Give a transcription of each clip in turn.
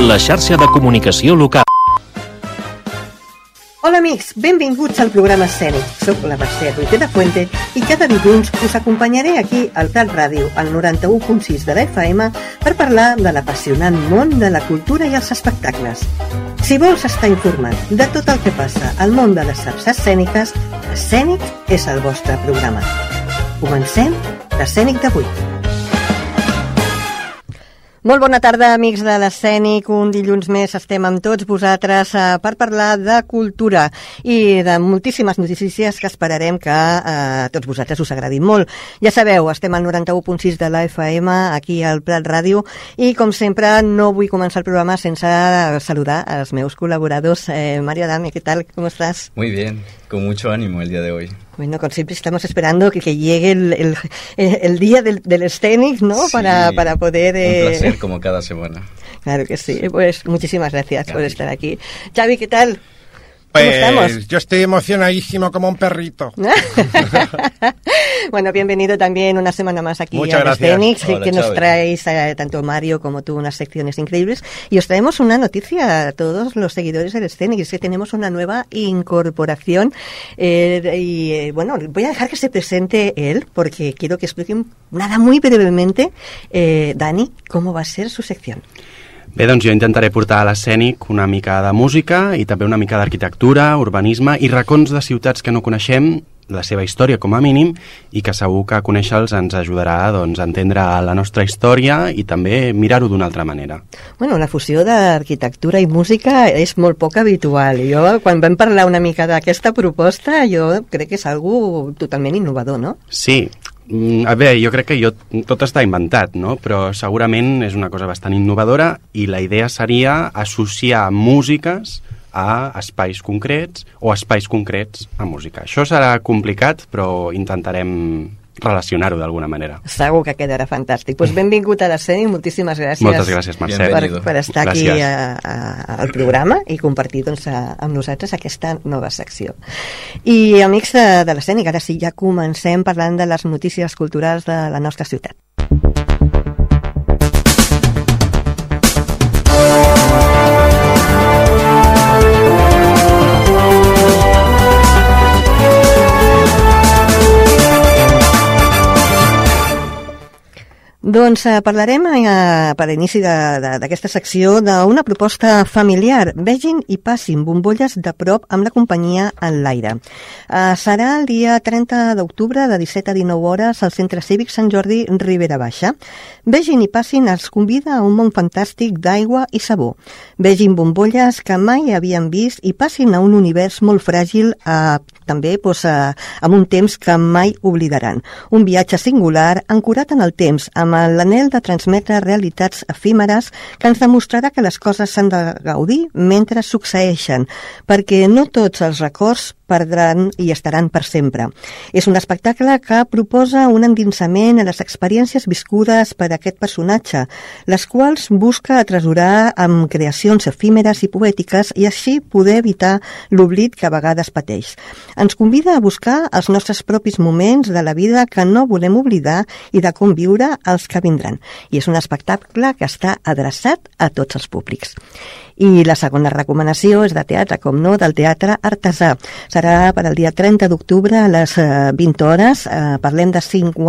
La xarxa de comunicació local. Hola amics, benvinguts al programa escènic. Soc la Mercè Ruiz de la Fuente i cada dilluns us acompanyaré aquí al Prat Ràdio, al 91.6 de la FM, per parlar de l'apassionant món de la cultura i els espectacles. Si vols estar informat de tot el que passa al món de les arts escèniques, Escènic és el vostre programa. Comencem l'Escènic d'avui. Molt bona tarda, amics de l'Escènic. Un dilluns més estem amb tots vosaltres per parlar de cultura i de moltíssimes notícies que esperarem que a tots vosaltres us agradin molt. Ja sabeu, estem al 91.6 de la FM, aquí al Prat Ràdio, i com sempre no vull començar el programa sense saludar als meus col·laboradors. Mario Adame, ¿qué tal? ¿Cómo estás? Muy bien, con mucho ánimo el día de hoy. Bueno, como siempre estamos esperando que llegue el día del escénic, ¿no? Sí, para poder... un placer como cada semana. Claro que sí. Pues muchísimas gracias por estar aquí. Xavi, ¿qué tal? ¿Cómo estamos? Yo estoy emocionadísimo como un perrito. Bueno, bienvenido también una semana más aquí Muchas a gracias. Escénic. Sé Hola, que nos Xavi. traéis, tanto Mario como tú, unas secciones increíbles. Y os traemos una noticia a todos los seguidores del Escénic. Es que tenemos una nueva incorporación. Bueno, voy a dejar que se presente él, porque quiero que expliquen nada muy brevemente, Dani, cómo va a ser su sección. Bé, doncs jo intentaré portar a l'Escènic una mica de música i també una mica d'arquitectura, urbanisme i racons de ciutats que no coneixem, la seva història com a mínim, i que segur que conèixer-los ens ajudarà doncs, a entendre la nostra història i també mirar-ho d'una altra manera. Bueno, la fusió d'arquitectura i música és molt poc habitual. Jo, quan vam parlar una mica d'aquesta proposta, jo crec que és algo totalment innovador, no? Sí, a veure, jo crec que tot està inventat, no? Però segurament és una cosa bastant innovadora i la idea seria associar músiques a espais concrets o espais concrets a música. Això serà complicat, però intentarem relacionar-ho d'alguna manera. Segur que quedarà fantàstic. Pues benvingut a l'Escènic, moltíssimes gràcies. Moltes gràcies, Mercè. Per estar aquí al programa i compartir doncs, amb nosaltres aquesta nova secció. I amics de l'Escènic, ara sí, ja comencem parlant de les notícies culturals de la nostra ciutat. Doncs parlarem per l'inici d'aquesta secció d'una proposta familiar. Vegin i passin bombolles de prop amb la companyia Enlaire. Serà el dia 30 d'octubre de 17 a 19 hores al Centre Cívic Sant Jordi Ribera Baixa. Vegin i passin els convida a un món fantàstic d'aigua i sabó. Vegin bombolles que mai havien vist i passin a un univers molt fràgil, també amb un temps que mai oblidaran. Un viatge singular, ancorat en el temps, amb l'anhel de transmetre realitats efímeres que ens demostrarà que les coses s'han de gaudir mentre succeeixen, perquè no tots els records perdran i estaran per sempre. És un espectacle que proposa un endinsament a les experiències viscudes per aquest personatge, les quals busca atresorar amb creacions efímeres i poètiques i així poder evitar l'oblit que a vegades pateix. Ens convida a buscar els nostres propis moments de la vida que no volem oblidar i de conviure els que vindran. I és un espectacle que està adreçat a tots els públics. I la segona recomanació és de teatre, com no, del Teatre Artesà. Serà per al dia 30 d'octubre a les 20 hores. Parlem de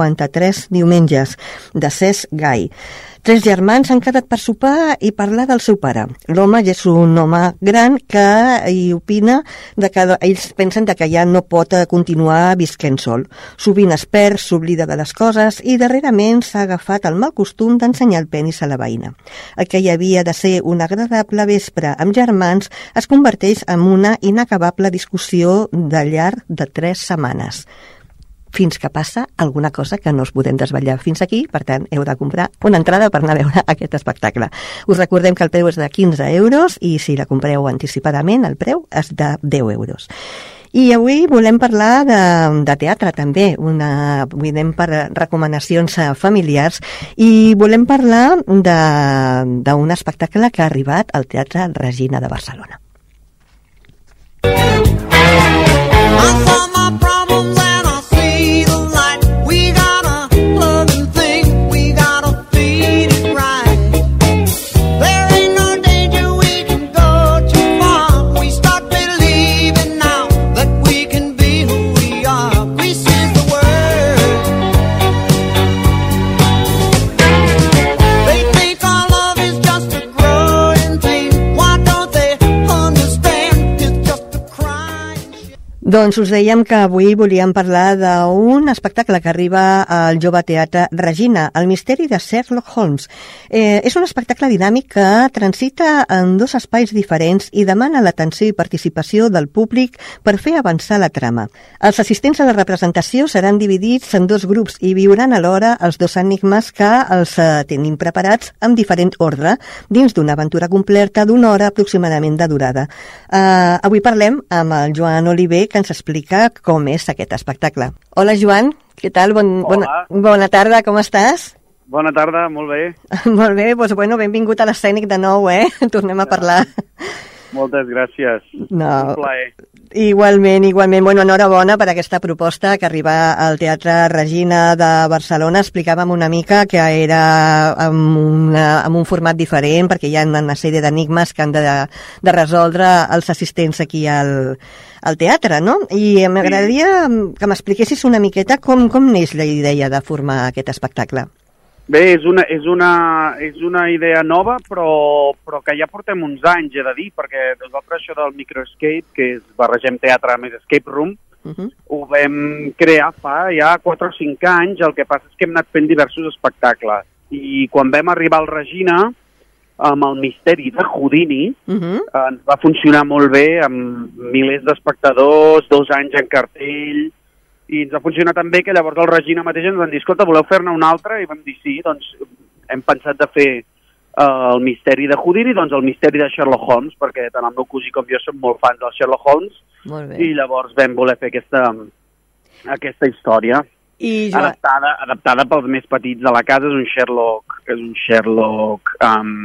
53 diumenges, de Cesc Gai. 3 germans han quedat per sopar i parlar del seu pare. L'home ja és un home gran que hi opina que ells pensen que ja no pot continuar visquent sol. Sovint es perd, s'oblida de les coses i darrerament s'ha agafat el mal costum d'ensenyar el penis a la veïna. El que hi havia de ser un agradable vespre amb germans es converteix en una inacabable discussió de llarg de 3 setmanes. Fins que passa alguna cosa que no us podem desvetllar fins aquí, per tant, heu de comprar una entrada per anar a veure aquest espectacle. Us recordem que el preu és de 15 euros i si la compreu anticipadament, el preu és de 10 euros. I avui volem parlar de teatre també, volem per recomanacions familiars i volem parlar d'un espectacle que ha arribat al Teatre Regina de Barcelona. There ain't no danger. Doncs us dèiem que avui volíem parlar d'un espectacle que arriba al Jove Teatre Regina, El misteri de Sherlock Holmes. És un espectacle dinàmic que transita en dos espais diferents i demana l'atenció i participació del públic per fer avançar la trama. Els assistents a la representació seran dividits en dos grups i viuran alhora els dos enigmes que els tenim preparats en diferent ordre, dins d'una aventura completa d'una hora aproximadament de durada. Avui parlem amb el Joan Oliver, que ens explica com és aquest espectacle. Hola, Joan, què tal? Bona tarda, com estàs? Bona tarda, molt bé. Molt bé, doncs benvingut a l'escènic de nou, Tornem a parlar. Moltes gràcies. Un plaer. Igualment. Enhorabona per aquesta proposta que arriba al Teatre Regina de Barcelona. Explicàvem una mica que era amb un format diferent, perquè hi ha una sèrie d'enigmes que han de resoldre els assistents aquí al teatre, no? I m'agradaria que m'expliquessis una miqueta com neix la idea de formar aquest espectacle. Bé, és una idea nova, però que ja portem uns anys, he de dir, perquè nosaltres això del microescape, que és barregem teatre més escape room, ho vam crear fa ja 4 o 5 anys. El que passa és que hem anat fent diversos espectacles. I quan vam arribar al Regina, amb el misteri de Houdini, ens va funcionar molt bé, amb milers d'espectadors, 2 anys en cartell, i ens va funcionar tan bé que llavors el Regina mateix ens van dir, escolta, voleu fer-ne un altre? I vam dir sí, doncs hem pensat de fer el misteri de Houdini, doncs el misteri de Sherlock Holmes, perquè tant el meu cosí com jo som molt fans del Sherlock Holmes, i llavors vam voler fer aquesta història. Adaptada pels més petits de la casa. És un Sherlock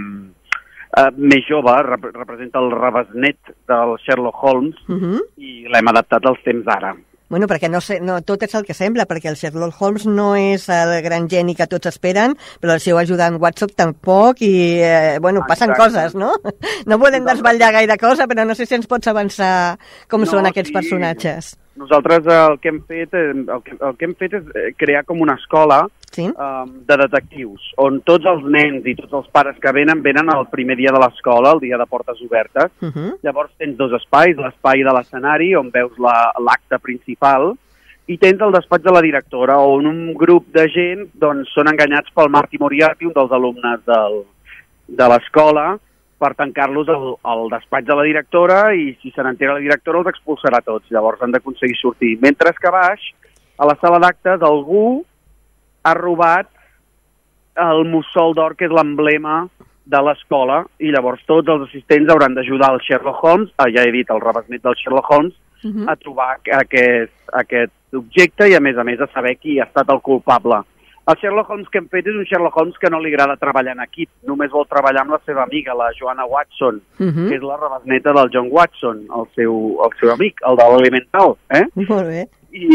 més jove, representa el rebesnet del Sherlock Holmes, i l'hem adaptat als temps d'ara. Bueno, perquè no tot és el que sembla, perquè el Sherlock Holmes no és el gran geni que tots esperen, però el seu ajudant Watson tampoc, i passen coses, no? No volem desvetllar gaire cosa, però no sé si ens pots avançar com són aquests personatges. Nosaltres el que hem fet és crear com una escola de detectius, on tots els nens i tots els pares que venen el primer dia de l'escola, el dia de portes obertes. Llavors tens 2 espais, l'espai de l'escenari, on veus l'acte principal, i tens el despatx de la directora, on un grup de gent són enganyats pel Marty Moriarty, un dels alumnes de l'escola, per tancar-los al despatx de la directora, i si se n'entera la directora els expulsarà tots. Llavors han d'aconseguir sortir. Mentre que baix, a la sala d'actes, algú ha robat el mussol d'or, que és l'emblema de l'escola, i llavors tots els assistents hauran d'ajudar el Sherlock Holmes, ja he dit, el rebesnet del Sherlock Holmes, a trobar aquest objecte i, a més, a saber qui ha estat el culpable. El Sherlock Holmes que hem fet és un Sherlock Holmes que no li agrada treballar en equip, només vol treballar amb la seva amiga, la Joanna Watson, que és la rebesneta del John Watson, el seu amic, el de l'Elemental. Molt bé.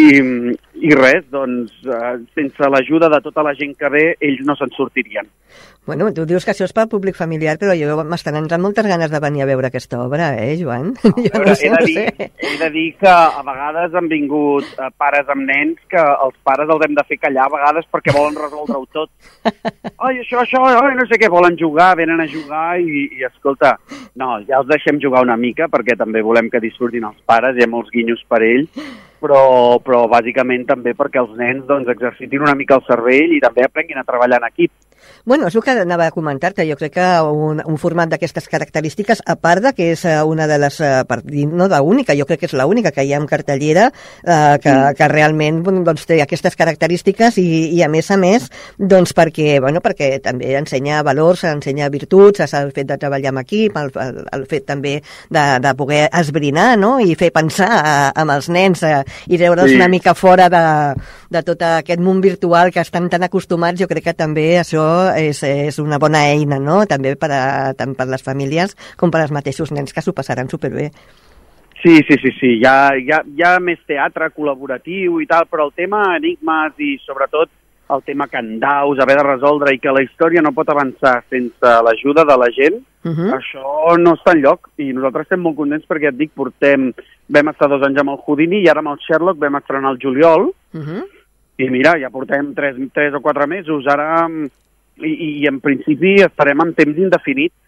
I res, doncs, sense l'ajuda de tota la gent que ve, ells no se'n sortirien. Bueno, tu dius que això és pel públic familiar, però jo m'estan entrant moltes ganes de venir a veure aquesta obra, Joan? He de dir que a vegades han vingut pares amb nens que els pares els hem de fer callar a vegades perquè volen resoldre-ho tot. Ai, això, no sé què, volen jugar, venen a jugar i escolta, no, ja els deixem jugar una mica perquè també volem que disfrutin els pares, hi ha molts guinyos per ells, però bàsicament també perquè els nens exercitin una mica el cervell i també aprenguin a treballar en equip. Bueno, és el que anava a comentar-te. Jo crec que un format d'aquestes característiques, a part de que és una de les... no l'única, jo crec que és l'única que hi ha en cartellera que realment té aquestes característiques i a més, perquè també ensenya valors, ensenya virtuts, el fet de treballar en equip, el fet també de poder esbrinar, no?, i fer pensar amb els nens i treure'ls una mica fora de tot aquest món virtual que estan tan acostumats. Jo crec que també això és una bona eina, no?, també tant per les famílies com per als mateixos nens, que s'ho passaran superbé. Sí. Hi ha més teatre col·laboratiu i tal, però el tema enigmes i sobretot el tema candaus, haver de resoldre i que la història no pot avançar sense l'ajuda de la gent, això no està enlloc. I nosaltres estem molt contents perquè, et dic, vam estar 2 anys amb el Houdini i ara amb el Sherlock vam estrenar el juliol i mira, ja portem 3 o 4 mesos ara i en principi estarem en temps indefinit.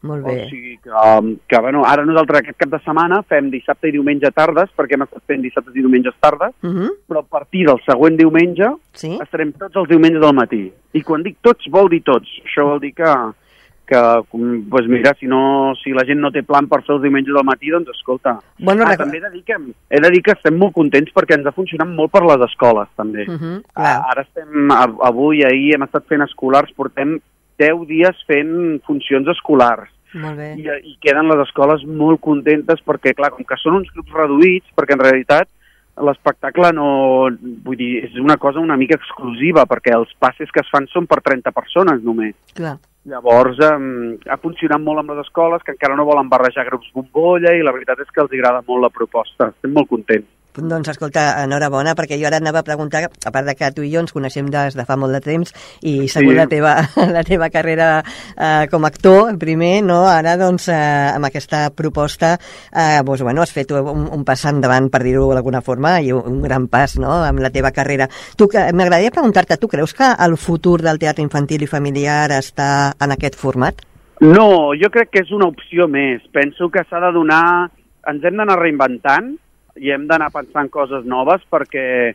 Molt bé. O sigui que bueno, ara nosaltres aquest cap de setmana fem dissabte i diumenge tardes, perquè hem estat fent dissabtes i diumenges tardes, però a partir del següent diumenge estarem tots els diumenges al matí. I quan dic tots, vol dir tots. Això vol dir que pues mira, si la gent no té plan per fer els diumenges al matí, doncs escolta. Bueno, també he de dir que estem molt contents perquè ens ha funcionat molt per les escoles, també. Ara avui, ahir, hem estat fent escolars, portem 10 dies fent funcions escolars. Molt bé. I queden les escoles molt contentes perquè, clar, com que són uns grups reduïts, perquè en realitat l'espectacle vull dir, és una cosa una mica exclusiva, perquè els passes que es fan són per 30 persones només. Clar. Llavors, ha funcionat molt amb les escoles, que encara no volen barrejar grups bombolla, i la veritat és que els agrada molt la proposta. Estem molt contents. Doncs escolta, enhorabona, perquè jo ara anava a preguntar, a part de que tu i jo ens coneixem des de fa molt de temps, i segur la teva carrera com a actor, primer, no? Ara, doncs, amb aquesta proposta, doncs, bueno, has fet un pas endavant, per dir-ho d'alguna forma, i un gran pas, no?, amb la teva carrera. M'agradaria preguntar-te, tu creus que el futur del teatre infantil i familiar està en aquest format? No, jo crec que és una opció més. Penso que s'ha de donar... Ens hem d'anar reinventant, i hem d'anar pensant coses noves perquè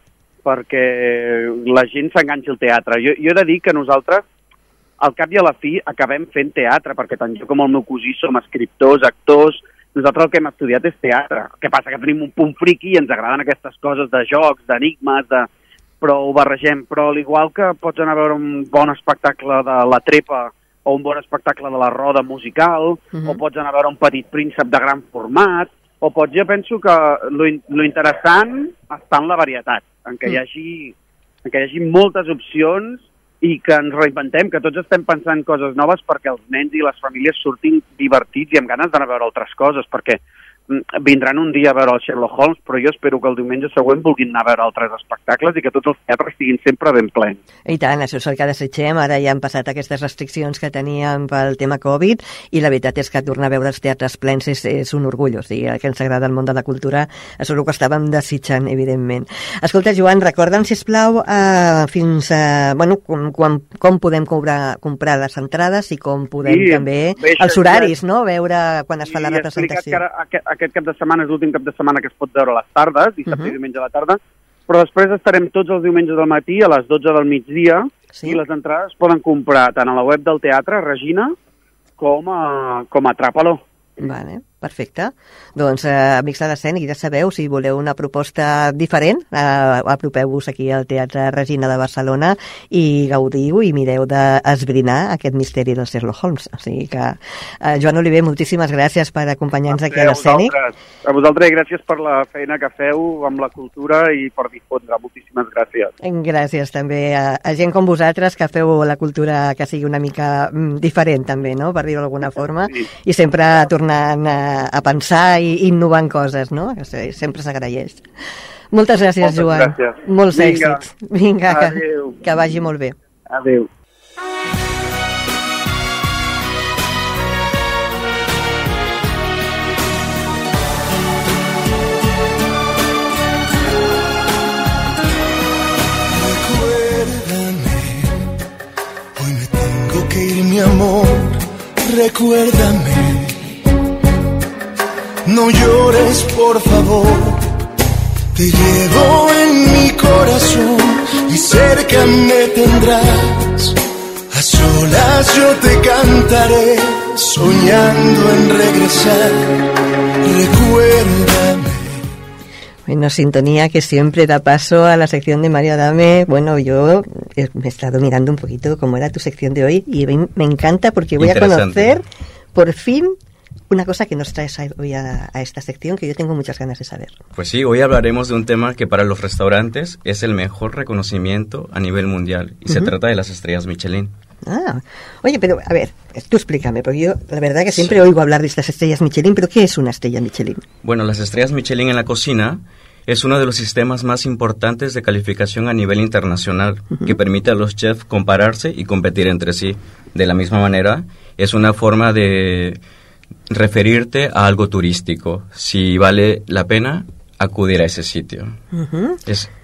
la gent s'enganxi al teatre. Jo he de dir que nosaltres, al cap i a la fi, acabem fent teatre, perquè tant jo com el meu cosí som escriptors, actors, nosaltres el que hem estudiat és teatre. El que passa que tenim un punt friqui i ens agraden aquestes coses de jocs, d'enigmes, però ho barregem. Però al igual que pots anar a veure un bon espectacle de La Trepa o un bon espectacle de La Roda musical, o pots anar a veure un Petit Príncep de gran format, jo penso que lo interessant està en la varietat, en què hi hagi moltes opcions i que ens reinventem, que tots estem pensant coses noves perquè els nens i les famílies surtin divertits i amb ganes d'anar a veure altres coses, perquè vindran un dia a veure el Sherlock Holmes, però jo espero que el diumenge següent vulguin anar a veure altres espectacles i que tots els teatres estiguin sempre ben plens. I tant, això és el que desitgem. Ara ja han passat aquestes restriccions que teníem pel tema Covid i la veritat és que tornar a veure els teatres plens és un orgull. O sigui, el que ens agrada el món de la cultura és el que estàvem desitjant, evidentment. Escolta, Joan, recorda'm, sisplau, fins com podem comprar les entrades i com podem també els horaris, no? Veure quan es fa la representació. Aquest cap de setmana és l'últim cap de setmana que es pot veure a les tardes, dissabte i diumenge a la tarda, però després estarem tots els diumenges del matí a les 12 del migdia i les entrades es poden comprar tant a la web del teatre, Regina, com a Trapaló. Vale, perfecte. Doncs, amics de l'escena, ja sabeu, si voleu una proposta diferent, apropeu-vos aquí al Teatre Regina de Barcelona i gaudiu i mireu d'esbrinar aquest misteri del Sherlock Holmes. O sigui que, Joan Oliver, moltíssimes gràcies per acompanyar-nos aquí a l'escènic. A vosaltres gràcies per la feina que feu amb la cultura i per difondre. Moltíssimes gràcies. Gràcies també a gent com vosaltres que feu la cultura que sigui una mica diferent també, no?, per dir-ho d'alguna forma, i sempre tornant a pensar i innovant coses, no? Sempre s'agraeix. Moltes gràcies, Joan. Gràcies. Molts èxits. Vinga, que vagi molt bé. Adéu. Recuérdame, hoy me tengo que ir, mi amor. Recuérdame. No llores, por favor, te llevo en mi corazón y cerca me tendrás. A solas yo te cantaré, soñando en regresar. Recuérdame. Bueno, sintonía que siempre da paso a la sección de Mario Adame. Bueno, yo me he estado mirando un poquito cómo era tu sección de hoy y me encanta porque voy a conocer, por fin, una cosa que nos traes hoy a esta sección que yo tengo muchas ganas de saber. Pues sí, hoy hablaremos de un tema que para los restaurantes es el mejor reconocimiento a nivel mundial y se trata de las estrellas Michelin. Ah, oye, pero a ver, tú explícame, porque yo la verdad que siempre oigo hablar de estas estrellas Michelin, pero ¿qué es una estrella Michelin? Bueno, las estrellas Michelin en la cocina es uno de los sistemas más importantes de calificación a nivel internacional que permite a los chefs compararse y competir entre sí. De la misma manera, es una forma de referirte a algo turístico, si vale la pena acudir a ese sitio.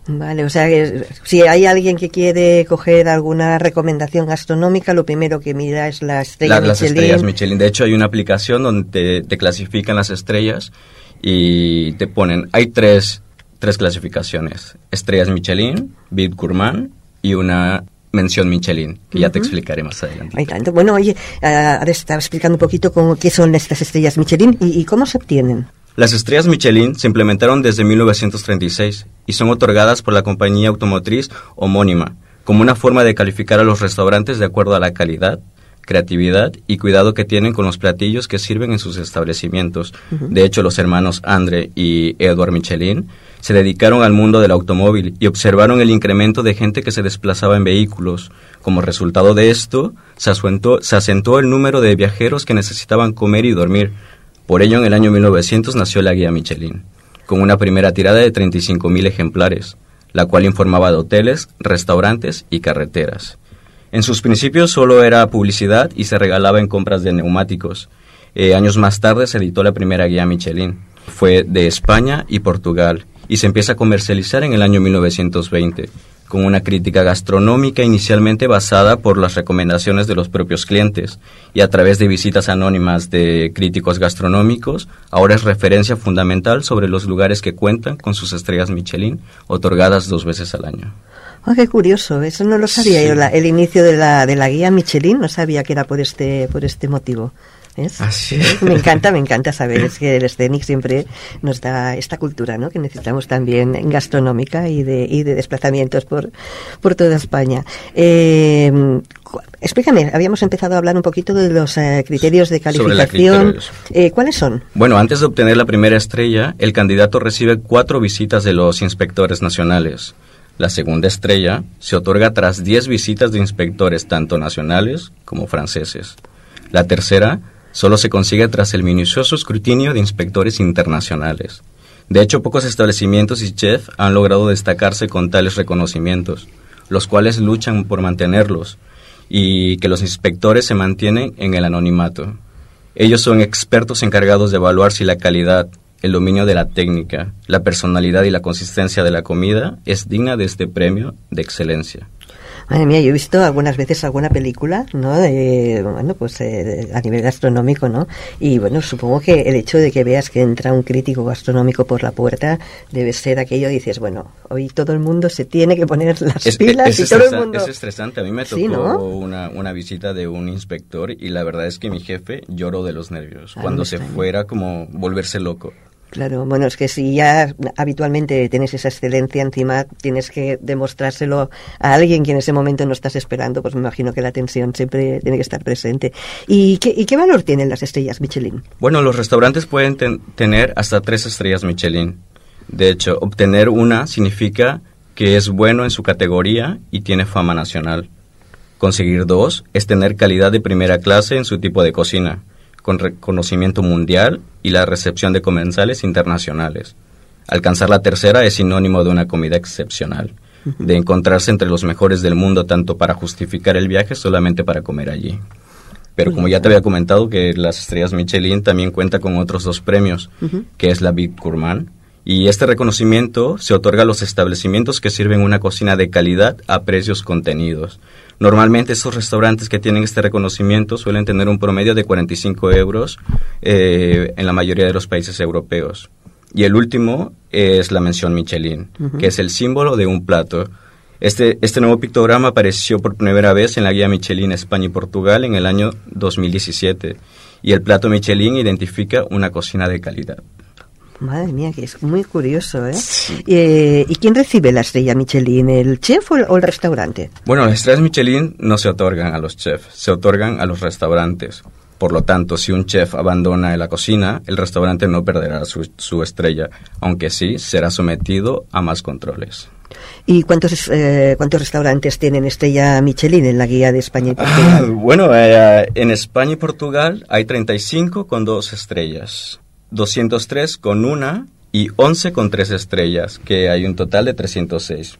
Vale, o sea, si hay alguien que quiere coger alguna recomendación gastronómica, lo primero que mira es la estrella Michelin. Las estrellas Michelin. De hecho, hay una aplicación donde te clasifican las estrellas y te ponen, hay tres clasificaciones: estrellas Michelin, Bib Gourmand y una mención Michelin, que ya te explicaré más adelante. Hay tanto. Bueno, oye, ahora estaba explicando un poquito qué son estas estrellas Michelin y cómo se obtienen. Las estrellas Michelin se implementaron desde 1936 y son otorgadas por la compañía automotriz homónima como una forma de calificar a los restaurantes de acuerdo a la calidad, creatividad y cuidado que tienen con los platillos que sirven en sus establecimientos. De hecho, los hermanos André y Edward Michelin se dedicaron al mundo del automóvil y observaron el incremento de gente que se desplazaba en vehículos. Como resultado de esto, se acentuó el número de viajeros que necesitaban comer y dormir. Por ello, en el año 1900 nació la guía Michelin, con una primera tirada de 35.000 ejemplares, la cual informaba de hoteles, restaurantes y carreteras. En sus principios solo era publicidad y se regalaba en compras de neumáticos. Años más tarde se editó la primera guía Michelin. Fue de España y Portugal y se empieza a comercializar en el año 1920, con una crítica gastronómica inicialmente basada por las recomendaciones de los propios clientes y a través de visitas anónimas de críticos gastronómicos. Ahora es referencia fundamental sobre los lugares que cuentan con sus estrellas Michelin, otorgadas 2 veces al año. Oh, qué curioso, eso no lo sabía yo, el inicio de la guía Michelin, no sabía que era por este motivo. ¿Ves? Así Me encanta saber, es que el Scenic siempre nos da esta cultura, ¿no?, que necesitamos también gastronómica y de desplazamientos por toda España. Explícame, habíamos empezado a hablar un poquito de los criterios de calificación. ¿Cuáles son? Bueno, antes de obtener la primera estrella, el candidato recibe 4 visitas de los inspectores nacionales. La segunda estrella se otorga tras 10 visitas de inspectores tanto nacionales como franceses. La tercera solo se consigue tras el minucioso escrutinio de inspectores internacionales. De hecho, pocos establecimientos y chefs han logrado destacarse con tales reconocimientos, los cuales luchan por mantenerlos, y que los inspectores se mantienen en el anonimato. Ellos son expertos encargados de evaluar si la calidad, el dominio de la técnica, la personalidad y la consistencia de la comida es digna de este premio de excelencia. Madre mía, yo he visto algunas veces alguna película, ¿no?, a nivel gastronómico, ¿no? Y bueno, supongo que el hecho de que veas que entra un crítico gastronómico por la puerta debe ser aquello, dices, bueno, hoy todo el mundo se tiene que poner las pilas y todo el mundo... Es estresante. A mí me tocó, ¿sí, no?, una visita de un inspector y la verdad es que mi jefe lloró de los nervios. Cuando se fuera, como volverse loco. Claro, bueno, es que si ya habitualmente tienes esa excelencia, encima tienes que demostrárselo a alguien que en ese momento no estás esperando, pues me imagino que la tensión siempre tiene que estar presente. ¿Y qué valor tienen las estrellas Michelin? Bueno, los restaurantes pueden tener hasta 3 estrellas Michelin. De hecho, obtener una significa que es bueno en su categoría y tiene fama nacional. Conseguir 2 es tener calidad de primera clase en su tipo de cocina, con reconocimiento mundial y la recepción de comensales internacionales. Alcanzar la tercera es sinónimo de una comida excepcional, de encontrarse entre los mejores del mundo, tanto para justificar el viaje solamente para comer allí. Pero como ya te había comentado, que las estrellas Michelin también cuenta con otros 2 premios, que es la Bib Gourmand, y este reconocimiento se otorga a los establecimientos que sirven una cocina de calidad a precios contenidos. Normalmente estos restaurantes que tienen este reconocimiento suelen tener un promedio de 45 euros en la mayoría de los países europeos. Y el último es la mención Michelin, que es el símbolo de un plato. Este nuevo pictograma apareció por primera vez en la guía Michelin España y Portugal en el año 2017. Y el plato Michelin identifica una cocina de calidad. Madre mía, que es muy curioso, ¿eh? Sí. ¿Y quién recibe la estrella Michelin? ¿El chef o el restaurante? Bueno, las estrellas Michelin no se otorgan a los chefs, se otorgan a los restaurantes. Por lo tanto, si un chef abandona la cocina, el restaurante no perderá su estrella, aunque sí será sometido a más controles. ¿Y cuántos restaurantes tienen estrella Michelin en la guía de España y Portugal? Bueno, en España y Portugal hay 35 con 2 estrellas. 203 con 1 y 11 con 3 estrellas, que hay un total de 306,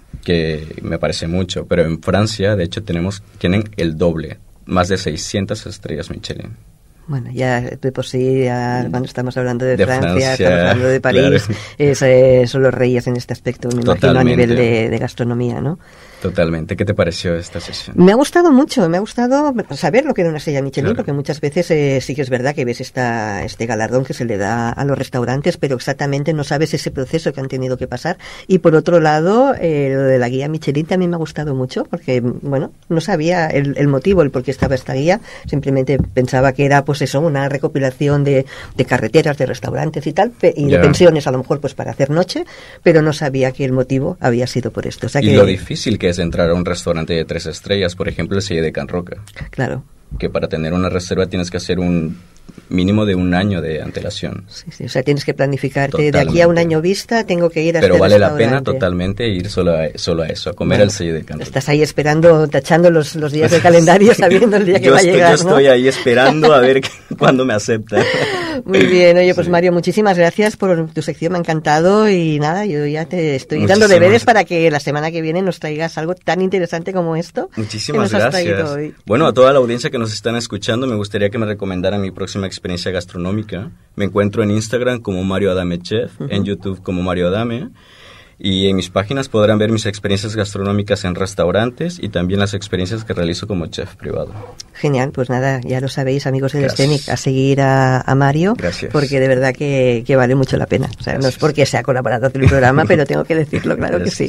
que me parece mucho, pero en Francia, de hecho, tienen el doble, más de 600 estrellas Michelin. Bueno, ya de por sí, cuando estamos hablando de Francia, estamos hablando de París, claro. Son los reyes en este aspecto, me imagino, a nivel de gastronomía, ¿no? Totalmente. ¿Qué te pareció esta sesión? Me ha gustado mucho, me ha gustado saber lo que era una estrella Michelin, claro. Porque muchas veces sí que es verdad que ves este galardón que se le da a los restaurantes, pero exactamente no sabes ese proceso que han tenido que pasar. Y por otro lado, lo de la guía Michelin también me ha gustado mucho, porque, bueno, no sabía el motivo, el por qué estaba esta guía, simplemente pensaba que era, pues eso, una recopilación de carreteras, de restaurantes y tal, y de pensiones, a lo mejor, pues para hacer noche, pero no sabía que el motivo había sido por esto. O sea, y lo difícil que es entrar a un restaurante de 3 estrellas, por ejemplo, el Selle de Can Roca. Claro. Que para tener una reserva tienes que hacer un mínimo de 1 año de antelación. Sí, o sea, tienes que planificarte. Totalmente. De aquí a 1 año vista tengo que ir a Pero vale la pena totalmente ir solo a eso, a comer al Selle de Can Roca. Estás ahí esperando, tachando los días del calendario, sabiendo el día que va a llegar, Yo estoy ahí esperando a ver cuándo me acepta. Muy bien, oye, pues Mario, muchísimas gracias por tu sección, me ha encantado y nada, yo ya te estoy dando deberes para que la semana que viene nos traigas algo tan interesante como esto. Muchísimas gracias. Bueno, a toda la audiencia que nos están escuchando, me gustaría que me recomendaran mi próxima experiencia gastronómica. Me encuentro en Instagram como Mario Adame Chef, en YouTube como Mario Adame, y en mis páginas podrán ver mis experiencias gastronómicas en restaurantes y también las experiencias que realizo como chef privado. Genial, pues nada, ya lo sabéis, amigos del Scenic, a seguir a Mario, porque de verdad que vale mucho la pena. O sea, no es porque sea colaborador del programa, pero tengo que decirlo, claro que sí.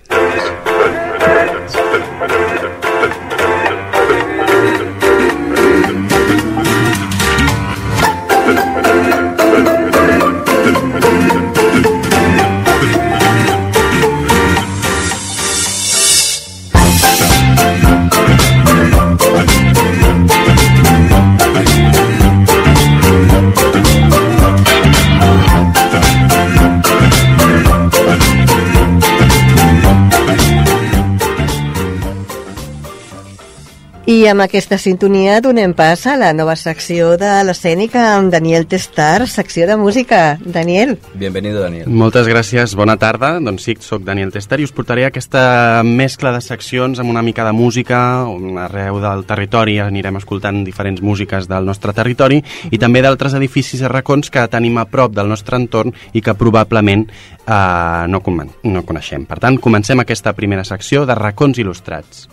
I amb aquesta sintonia donem pas a la nova secció de l'Escènic amb Daniel Testar, secció de música. Daniel. Bienvenido, Daniel. Moltes gràcies, bona tarda. Doncs sí, soc Daniel Testar i us portaré aquesta mescla de seccions amb una mica de música, arreu del territori anirem escoltant diferents músiques del nostre territori i també d'altres edificis i racons que tenim a prop del nostre entorn i que probablement no coneixem. Per tant, comencem aquesta primera secció de racons il·lustrats.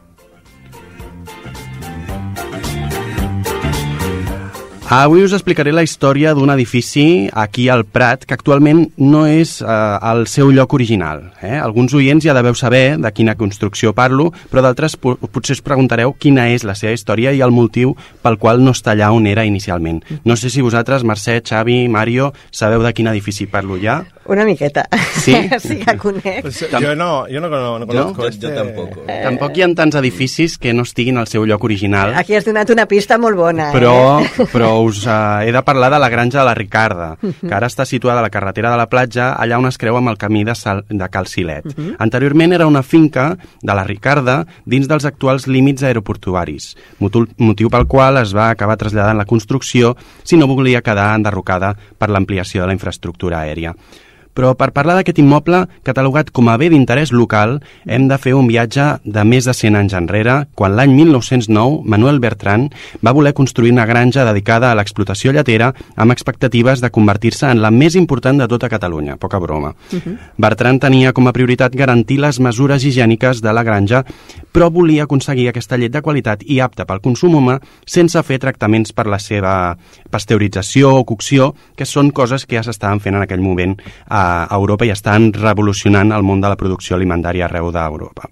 Avui us explicaré la història d'un edifici aquí al Prat que actualment no és el seu lloc original. Alguns oients ja deveu saber de quina construcció parlo, però d'altres potser us preguntareu quina és la seva història i el motiu pel qual no està allà on era inicialment. No sé si vosaltres, Mercè, Xavi, Mario, sabeu de quin edifici parlo ja? Una miqueta. Sí? Sí que conec. Pues yo no conozco. ¿No? Yo tampoco. Tampoc hi ha tants edificis que no estiguin al seu lloc original. Aquí has donat una pista molt bona. Però us he de parlar de la Granja de la Ricarda, que ara està situada a la carretera de la platja, allà on es creu amb el camí de Cal Silet. Anteriorment era una finca de la Ricarda dins dels actuals límits aeroportuaris, motiu pel qual es va acabar traslladant la construcció si no volia quedar enderrocada per l'ampliació de la infraestructura aèria. Però per parlar d'aquest immoble, catalogat com a bé d'interès local, hem de fer un viatge de més de 100 anys enrere, quan l'any 1909 Manuel Bertran va voler construir una granja dedicada a l'explotació lletera amb expectatives de convertir-se en la més important de tota Catalunya, poca broma. Bertran tenia com a prioritat garantir les mesures higièniques de la granja, però volia aconseguir aquesta llet de qualitat i apta pel consum humà sense fer tractaments per la seva pasteurització o cocció, que són coses que ja s'estaven fent en aquell moment a Europa i estan revolucionant el món de la producció alimentària arreu d'Europa.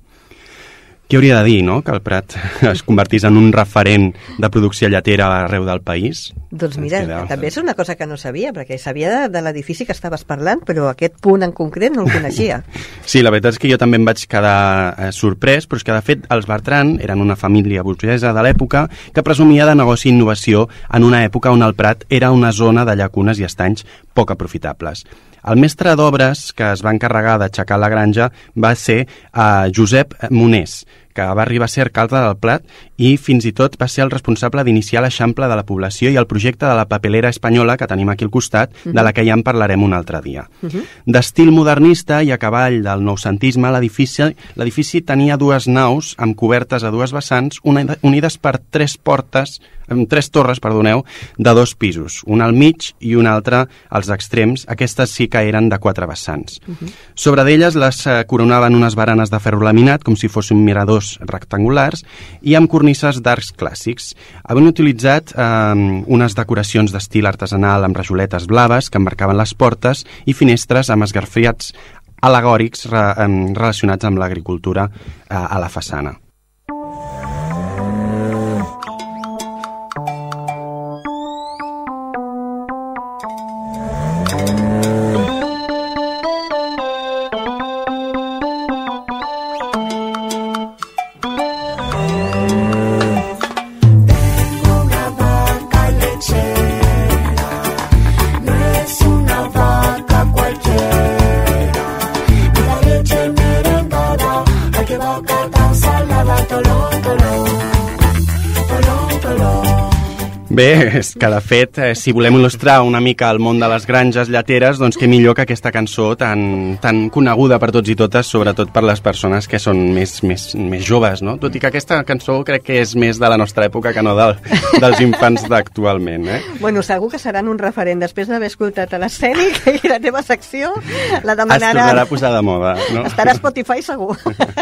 Què hauria de dir, no?, que el Prat es convertís en un referent de producció lletera arreu del país? Doncs mira, també és una cosa que no sabia, perquè sabia de l'edifici que estaves parlant, però aquest punt en concret no el coneixia. Sí, la veritat és que jo també em vaig quedar sorprès, però és que de fet els Bertran eren una família burgesa de l'època que presumia de negoci i innovació en una època on el Prat era una zona de llacunes i estanys poc aprofitables. El mestre d'obres que es va encarregar d'aixecar la granja va ser Josep Monés, que va arribar a ser alcalde del Prat i fins i tot va ser el responsable d'iniciar l'eixample de la població i el projecte de la papelera espanyola que tenim aquí al costat, de la que ja en parlarem un altre dia. D'estil modernista i a cavall del noucentisme, l'edifici tenia 2 naus amb cobertes a 2 vessants unides per 3 portes de 2 pisos, una al mig i una altra als extrems. Aquestes sí que eren de 4 vessants. Sobre d'elles les coronaven unes baranes de ferro laminat, com si fossin miradors rectangulars, i amb cornises d'arcs clàssics. Havien utilitzat unes decoracions d'estil artesanal amb rajoletes blaves que emmarcaven les portes i finestres amb esgrafiats al·legòrics relacionats amb l'agricultura a la façana. Bé, és que de fet, si volem il·lustrar una mica el món de les granges lleteres, doncs què millor que aquesta cançó tan coneguda per tots i totes, sobretot per les persones que són més joves, no? Tot i que aquesta cançó crec que és més de la nostra època que no dels infants d'actualment, eh? Bueno, segur que seran un referent. Després d'haver escoltat a l'escènic i la teva secció, la demanaran... Es tornarà a posar de moda, no? Estarà a Spotify segur.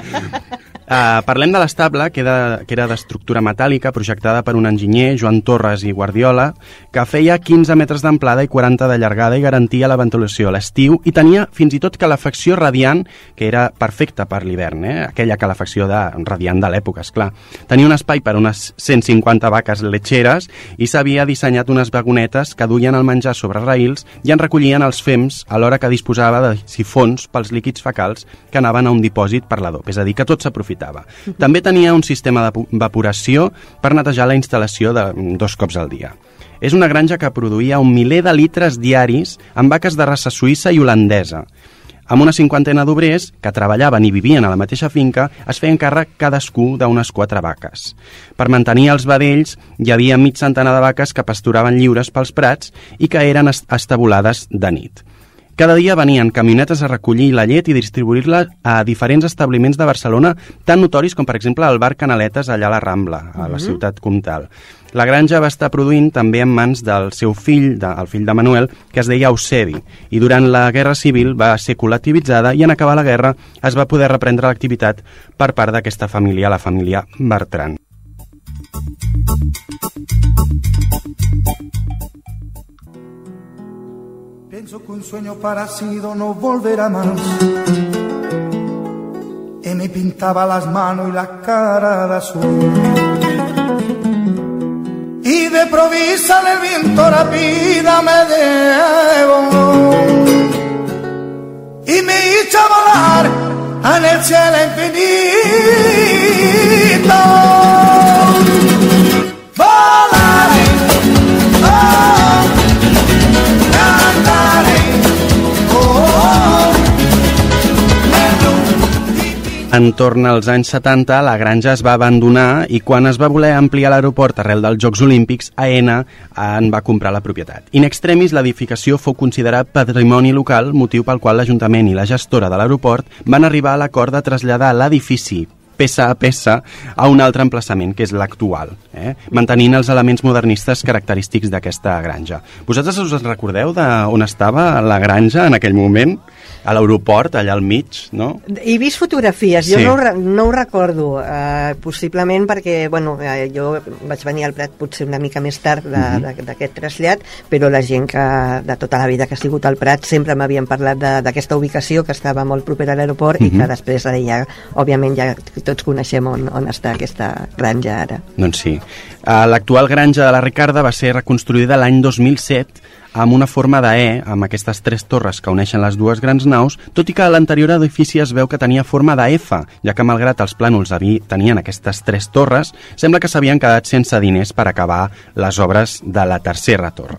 Parlem de l'estable, que era d'estructura metàl·lica, projectada per un enginyer, Joan Torres i Guardiola, que feia 15 metres d'amplada i 40 de llargada i garantia la ventilació a l'estiu, i tenia fins i tot calefacció radiant, que era perfecta per l'hivern, aquella calefacció radiant de l'època, esclar. Tenia un espai per unes 150 vaques letxeres i s'havia dissenyat unes vagonetes que duien el menjar sobre raïls i en recollien els fems, alhora que disposava de sifons pels líquids fecals que anaven a un dipòsit per l'adob, és a dir, que tot s'aprofitava. També tenia un sistema d'evaporació per netejar la instal·lació 2 cops al dia. És una granja que produïa 1 miler de litres diaris amb vaques de raça suïssa i holandesa. Amb una 50ena d'obrers que treballaven i vivien a la mateixa finca, es feien càrrec cadascú d'unes 4 vaques. Per mantenir els vedells hi havia mig centenar de vaques que pasturaven lliures pels prats i que eren estabulades de nit. Cada dia venien camionetes a recollir la llet i distribuir-la a diferents establiments de Barcelona, tan notoris com, per exemple, el bar Canaletes allà a la Rambla, a la ciutat comtal. La granja va estar produint també en mans del seu fill, el fill de Manuel, que es deia Eusebi, i durant la Guerra Civil va ser col·lectivitzada i en acabar la guerra es va poder reprendre l'activitat per part d'aquesta família, la família Bertran. Pienso que un sueño parecido no volverá más. Y me pintaba las manos y la cara de azul. Y de provisa el viento la vida me llevó. Y me hizo volar en el cielo infinito. Volaré, oh, cantaré, oh, Entorn als anys 70, la granja es va abandonar i quan es va voler ampliar l'aeroport arrel dels Jocs Olímpics, AENA en va comprar la propietat. In extremis, l'edificació fou considerat patrimoni local, motiu pel qual l'Ajuntament i la gestora de l'aeroport van arribar a l'acord de traslladar l'edifici peça a peça a un altre emplaçament, que és l'actual, mantenint els elements modernistes característics d'aquesta granja. Vosaltres us recordeu d'on estava la granja en aquell moment? A l'aeroport, allà al mig, no? He vist fotografies, sí. Jo no ho recordo, possiblement perquè, bueno, jo vaig venir al Prat potser una mica més tard d'aquest trasllat, però la gent de tota la vida que ha sigut al Prat sempre m'havien parlat d'aquesta ubicació, que estava molt propera a l'aeroport i que després ja, òbviament, ja tots coneixem on està aquesta granja ara. Doncs sí. L'actual granja de la Ricarda va ser reconstruïda l'any 2007 amb una forma d'E, amb aquestes 3 torres que uneixen les dues grans naus, tot i que l'anterior edifici es veu que tenia forma de F, ja que malgrat els plànols tenien aquestes 3 torres, sembla que s'havien quedat sense diners per acabar les obres de la tercera torre.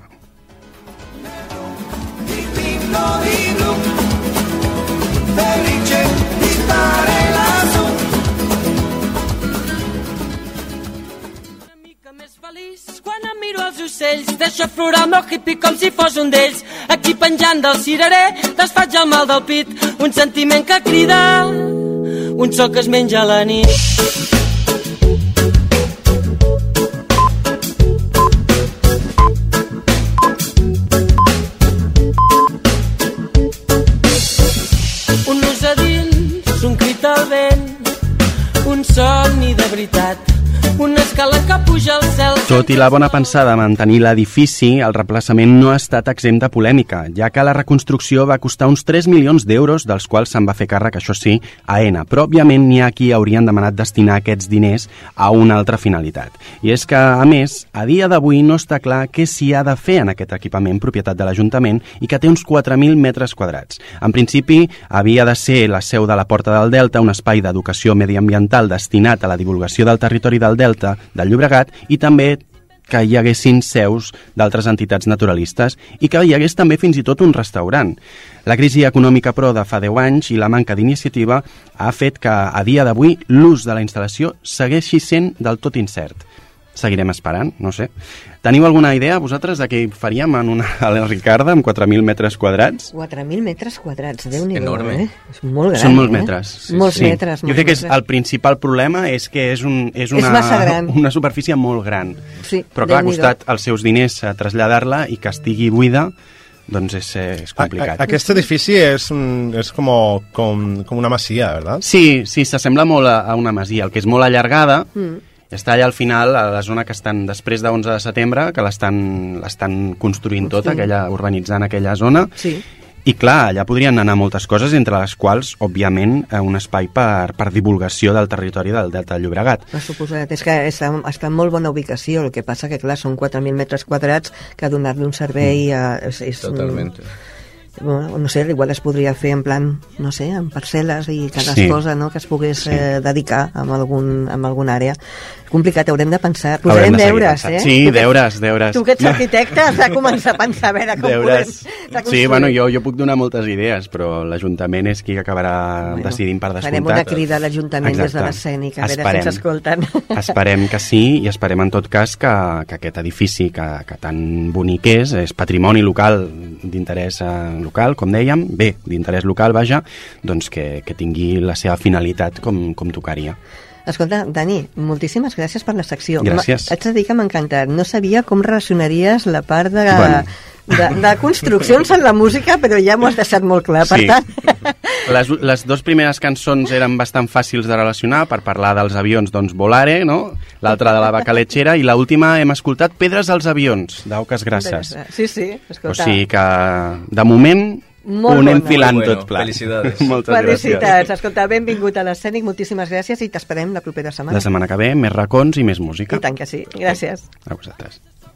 Quan em miro els ocells, deixo aflorar el meu hippie com si fos un d'ells. Aquí penjant del cirerer, desfaig el mal del pit, un sentiment que crida, un so que es menja a la nit. Tot i la bona pensada de mantenir l'edifici, el replaçament no ha estat exempt de polèmica, ja que la reconstrucció va costar uns 3 milions d'euros, dels quals se'n va fer càrrec, això sí, Aena. Però, òbviament, n'hi ha qui haurien demanat destinar aquests diners a una altra finalitat. I és que, a més, a dia d'avui no està clar què s'hi ha de fer en aquest equipament propietat de l'Ajuntament i que té uns 4.000 metres quadrats. En principi, havia de ser la seu de la Porta del Delta, un espai d'educació mediambiental destinat a la divulgació del territori del Delta, del Llobregat, i també que hi haguessin seus d'altres entitats naturalistes i que hi hagués també fins i tot un restaurant. La crisi econòmica, però, de fa 10 anys i la manca d'iniciativa ha fet que, a dia d'avui, l'ús de la instal·lació segueixi sent del tot incert. Seguirem esperant, no sé. Teniu alguna idea, vosaltres, de què faríem a la Ricarda amb 4.000 metres quadrats? 4.000 metres quadrats, Déu-n'hi-do, enorme. És molt gran, Són molts metres. Molts metres. Jo crec que el principal problema és que és una superfície molt gran. Sí, però clar, ha costat els seus diners a traslladar-la i que estigui buida, doncs és complicat. Aquest edifici és com una masia, ¿verdad? Sí, s'assembla molt a una masia. El que és molt allargada està allà al final, a la zona que estan després de 11 de setembre, que l'estan construint tota, urbanitzant aquella zona. Sí. I clar, allà podrien anar moltes coses, entre les quals, òbviament, un espai per divulgació del territori del Delta del Llobregat. Per suposat, és que està en molt bona ubicació, el que passa que, clar, són 4.000 metres quadrats que donar-li un servei Totalment. Bueno, no sé, igual es podria fer en plan, no sé, en parcel·les i cada cosa, no?, que es pogués dedicar a alguna àrea. Complicat, haurem de pensar. Posarem deures, Sí, deures. Tu que ets arquitecte has de començar a pensar a veure com podem reconstruir. Sí, bueno, jo puc donar moltes idees, però l'Ajuntament és qui acabarà decidint per descomptat. Farem una crida a l'Ajuntament des de l'escènic, a veure si ens escolten. Esperem que sí, i esperem en tot cas que aquest edifici, que tan bonic és patrimoni local, d'interès local, com dèiem, d'interès local, vaja, doncs que tingui la seva finalitat com tocaria. Escolta, Dani, moltíssimes gràcies per la secció. Gràcies. Haig de dir que m'ha encantat. No sabia com relacionaries la part de construccions en la música, però ja m'ho has deixat molt clar. Per tant... Les dues primeres cançons eren bastant fàcils de relacionar per parlar dels avions, doncs Volare, no? L'altra de la vaca lechera, i l'última hem escoltat Pedres als avions, d'Auques Grasses. Sí, escolta. O sigui que, de moment... Ho anem filant tot plat. Felicitats. Moltes gràcies. Escolta, benvingut a l'Escènic, moltíssimes gràcies i t'esperem la propera setmana. La setmana que ve, més racons i més música. I tant que sí, gràcies. A vosaltres.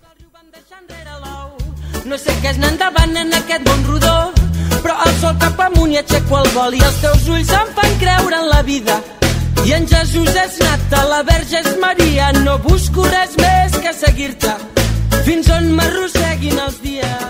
No sé què és anar endavant en aquest món rodó, però el sol cap amunt i aixeco el vol i els teus ulls em fan creure en la vida. I en Jesús és nata, la Verge és Maria, no busco res més que seguir-te fins on m'arrosseguin els dies.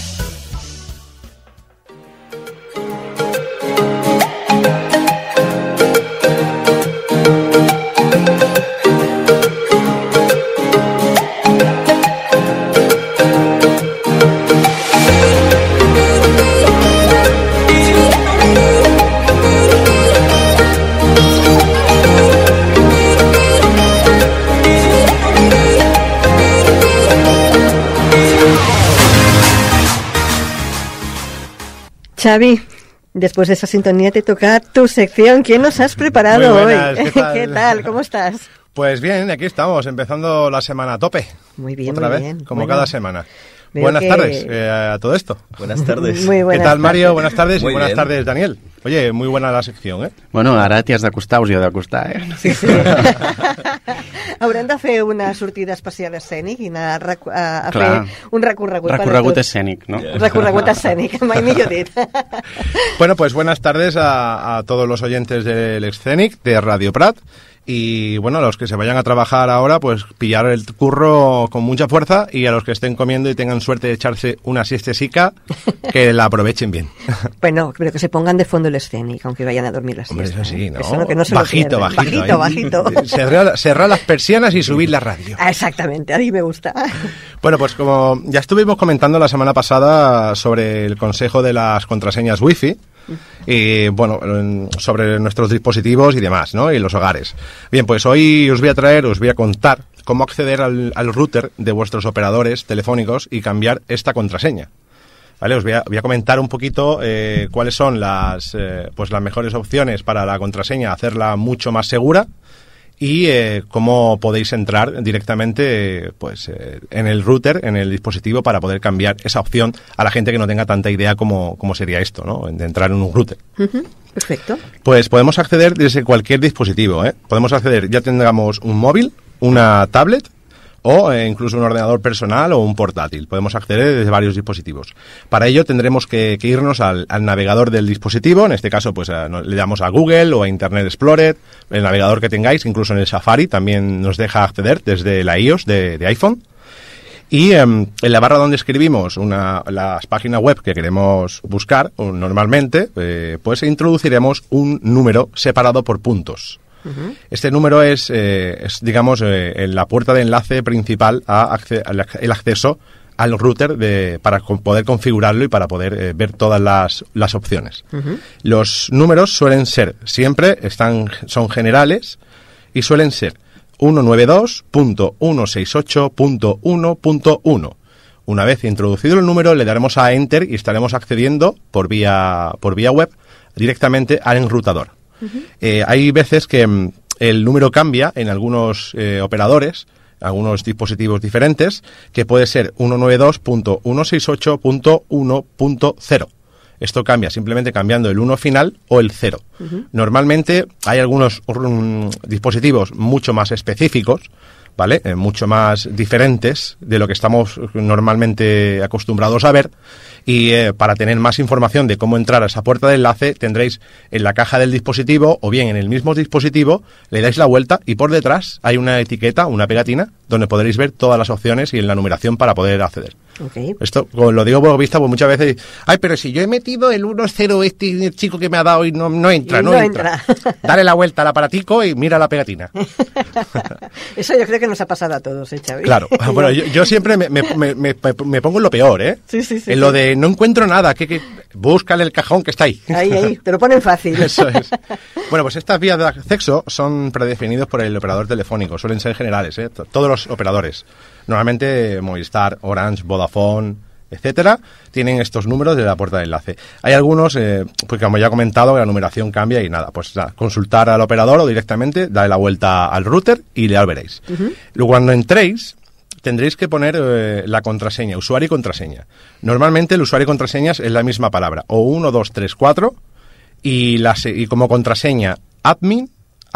Xavi, después de esa sintonía te toca tu sección. ¿Qué nos has preparado Muy buenas, hoy? ¿Qué tal? ¿Cómo estás? Pues bien, aquí estamos, empezando la semana a tope. Muy bien, Otra muy vez, bien. como cada semana. Buenas tardes a todo esto. Buenas tardes. Muy buenas ¿Qué tal, Mario? tardes. Buenas tardes Muy y buenas bien. tardes, Daniel. Oye, muy buena la sección, ¿eh? Bueno, ara t'hi has d'acostar, us hi heu d'acostar, eh? Sí. Haurem de fer una sortida especial escènic i anar a fer un recorregut. Recorregut escènic, ¿no? Recorregut escènic, mai millor dit. Bueno, pues buenas tardes a todos los oyentes del Escénic, de Radio Prat. Y bueno, a los que se vayan a trabajar ahora, pues pillar el curro con mucha fuerza, y a los que estén comiendo y tengan suerte de echarse una siestecica, que la aprovechen bien. Bueno, pero que se pongan de fondo el escénic, aunque vayan a dormir la Hombre, siesta. eso sí, ¿no? Eso que no se bajito, lo pierdan. Bajito. Cerrar las persianas y subir la radio. Ah, exactamente, a mí me gusta. Bueno, pues como ya estuvimos comentando la semana pasada sobre el consejo de las contraseñas Wi-Fi, y bueno, sobre nuestros dispositivos y demás, ¿no? Y los hogares. Bien, pues hoy os voy a contar cómo acceder al router de vuestros operadores telefónicos y cambiar esta contraseña. ¿Vale? Os voy a comentar un poquito cuáles son las mejores opciones para la contraseña, hacerla mucho más segura, y cómo podéis entrar directamente en el router, en el dispositivo, para poder cambiar esa opción a la gente que no tenga tanta idea cómo sería esto, ¿no? De entrar en un router. Perfecto. Pues podemos acceder desde cualquier dispositivo, ¿eh? Podemos acceder, ya tengamos un móvil, una tablet o incluso un ordenador personal o un portátil. Podemos acceder desde varios dispositivos. Para ello tendremos que irnos al navegador del dispositivo. En este caso pues le damos a Google o a Internet Explorer, el navegador que tengáis. Incluso en el Safari también nos deja acceder desde la iOS de iPhone. Y en la barra donde escribimos la página web que queremos buscar, normalmente, pues introduciremos un número separado por puntos. Este número es digamos, la puerta de enlace principal el acceso al router para poder configurarlo y para poder ver todas las opciones. Los números suelen ser, son generales y suelen ser 192.168.1.1. Una vez introducido el número, le daremos a Enter y estaremos accediendo por vía web directamente al enrutador. Hay veces que el número cambia en algunos operadores, algunos dispositivos diferentes, que puede ser 192.168.1.0. Esto cambia simplemente cambiando el 1 final o el 0. Normalmente hay algunos dispositivos mucho más específicos, ¿vale? Mucho más diferentes de lo que estamos normalmente acostumbrados a ver. Y para tener más información de cómo entrar a esa puerta de enlace, tendréis en la caja del dispositivo o bien en el mismo dispositivo, le dais la vuelta y por detrás hay una etiqueta, una pegatina, donde podréis ver todas las opciones y en la numeración para poder acceder. Esto lo digo por vista, pues muchas veces, pero si yo he metido el 1-0 el chico que me ha dado y no entra. Dale la vuelta al aparatico y mira la pegatina. Eso yo creo que nos ha pasado a todos, Xavi. Claro, bueno, yo siempre me pongo en lo peor, ¿eh? Sí. En lo de no encuentro nada, que búscale el cajón que está ahí. Ahí, te lo ponen fácil. Eso es. Bueno, pues estas vías de acceso son predefinidos por el operador telefónico, suelen ser generales, ¿eh? Todos los operadores. Normalmente Movistar, Orange, Vodafone, etcétera, tienen estos números de la puerta de enlace. Hay algunos, pues como ya he comentado, la numeración cambia y nada, pues consultar al operador o directamente, darle la vuelta al router y ya lo veréis. Luego cuando entréis, tendréis que poner la contraseña, usuario y contraseña. Normalmente el usuario y contraseña es la misma palabra, o 1, 2, 3, 4, y como contraseña admin,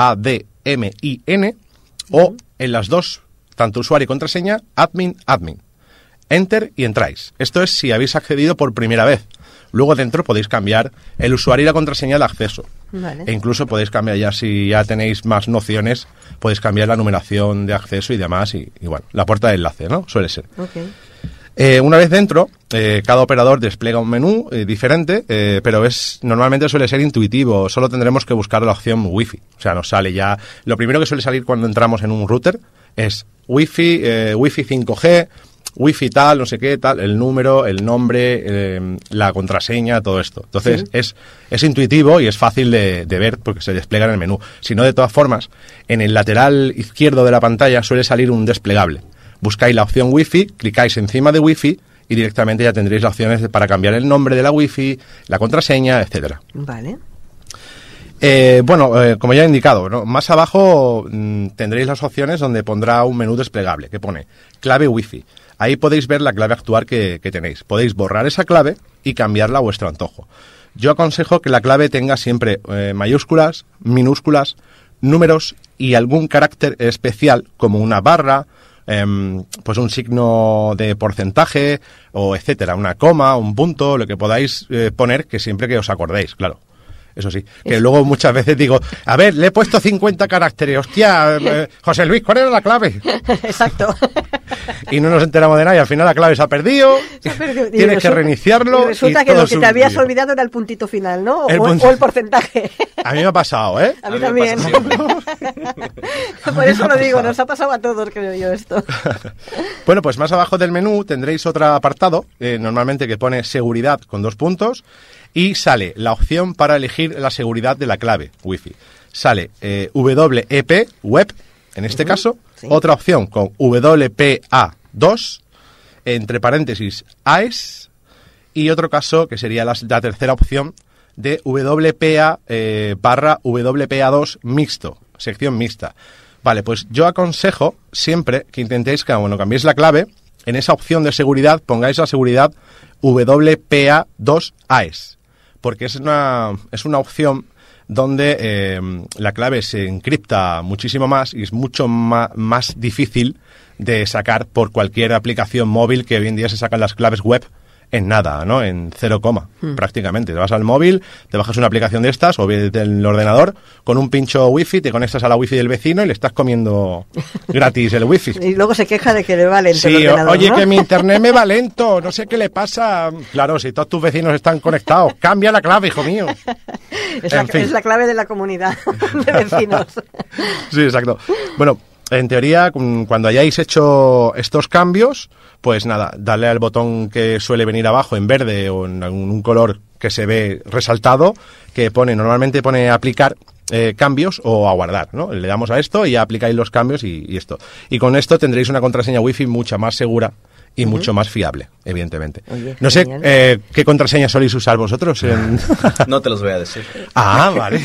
ADMIN, o en las dos, tanto usuario y contraseña, admin. Enter y entráis. Esto es si habéis accedido por primera vez. Luego dentro podéis cambiar el usuario y la contraseña de acceso. Vale. E incluso podéis cambiar ya, si ya tenéis más nociones, podéis cambiar la numeración de acceso y demás. Y bueno, la puerta de enlace, ¿no? Suele ser. Una vez dentro, cada operador despliega un menú diferente, pero normalmente suele ser intuitivo. Solo tendremos que buscar la opción Wi-Fi. O sea, nos sale ya... Lo primero que suele salir cuando entramos en un router es Wi-Fi, Wi-Fi 5G... Wi-Fi tal, no sé qué, tal, el número, el nombre, la contraseña, todo esto. Entonces es intuitivo y es fácil de ver porque se despliega en el menú. Si no, de todas formas, en el lateral izquierdo de la pantalla suele salir un desplegable. Buscáis la opción Wi-Fi, clicáis encima de Wi-Fi y directamente ya tendréis las opciones para cambiar el nombre de la Wi-Fi, la contraseña, etcétera. Vale. Como ya he indicado, ¿no? Más abajo tendréis las opciones donde pondrá un menú desplegable que pone clave Wi-Fi. Ahí podéis ver la clave actual que tenéis. Podéis borrar esa clave y cambiarla a vuestro antojo. Yo aconsejo que la clave tenga siempre mayúsculas, minúsculas, números y algún carácter especial como una barra, pues un signo de porcentaje o etcétera, una coma, un punto, lo que podáis poner, que siempre que os acordéis, claro. Eso sí, que luego muchas veces digo, a ver, le he puesto 50 caracteres, hostia, José Luis, ¿cuál era la clave? Exacto. Y no nos enteramos de nada y al final la clave se ha perdido, tienes que reiniciarlo. Y resulta que lo que te habías olvidado era el puntito final, ¿no? O el porcentaje. A mí me ha pasado, ¿eh? A mí también. Por eso lo digo, nos ha pasado a todos, creo yo, esto. Bueno, pues más abajo del menú tendréis otro apartado, normalmente que pone seguridad con 2 puntos, y sale la opción para elegir la seguridad de la clave Wi-Fi. Sale WEP, web, en este caso, otra opción con WPA2, entre paréntesis AES, y otro caso que sería la tercera opción de WPA /WPA2 mixto, sección mixta. Vale, pues yo aconsejo siempre que intentéis que cuando cambiéis la clave, en esa opción de seguridad pongáis la seguridad WPA2AES, porque es una opción donde la clave se encripta muchísimo más y es mucho más difícil de sacar por cualquier aplicación móvil, que hoy en día se sacan las claves web en nada, ¿no? En 0, prácticamente. Te vas al móvil, te bajas una aplicación de estas, o bien del ordenador, con un pincho wifi, te conectas a la wifi del vecino y le estás comiendo gratis el wifi. Y luego se queja de que le va lento el ordenador, oye, ¿no? que mi internet me va lento, no sé qué le pasa. Claro, si todos tus vecinos están conectados, cambia la clave, hijo mío. Es la clave de la comunidad de vecinos. Sí, exacto. Bueno, en teoría, cuando hayáis hecho estos cambios, pues nada, darle al botón que suele venir abajo en verde o en un color que se ve resaltado, que normalmente pone aplicar cambios o a guardar, ¿no? Le damos a esto y ya aplicáis los cambios y esto. Y con esto tendréis una contraseña wifi mucha más segura y mucho más fiable, evidentemente. Oye, no sé qué contraseña soléis usar vosotros. No te los voy a decir. Ah, vale.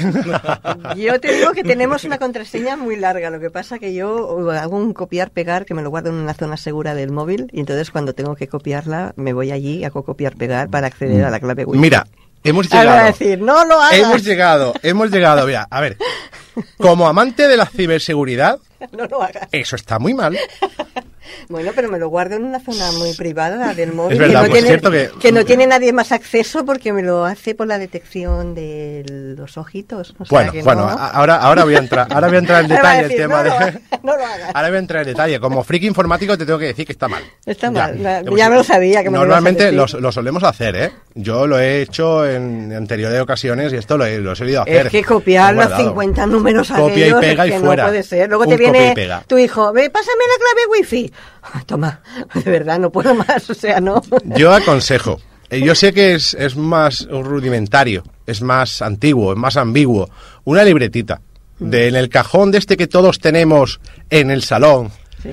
Yo te digo que tenemos una contraseña muy larga. Lo que pasa que yo hago un copiar-pegar que me lo guardo en una zona segura del móvil y entonces cuando tengo que copiarla me voy allí, hago copiar-pegar para acceder a la clave wifi. Mira, hemos llegado. Ahora decir, no lo hagas. Hemos llegado. Mira, a ver, como amante de la ciberseguridad, no lo hagas. Eso está muy mal. Bueno, pero me lo guardo en una zona muy privada del móvil. Es verdad, que no tiene nadie más acceso porque me lo hace por la detección de los ojitos. O sea, ahora voy a entrar en detalle el tema no lo hagas. Ahora voy a entrar en detalle. Como friki informático te tengo que decir que está mal. Está mal. Ya me lo sabía. Que normalmente lo solemos hacer, ¿eh? Yo lo he hecho en anteriores ocasiones y esto lo he solido hacer. Es que copiar los 50 números a copia y pega es que y fuera. No puede ser. Luego te viene tu hijo, ve, pásame la clave wifi. Toma, de verdad, no puedo más, o sea, no. Yo aconsejo, yo sé que es más rudimentario, es más antiguo, es más ambiguo, una libretita en el cajón de este que todos tenemos en el salón, sí.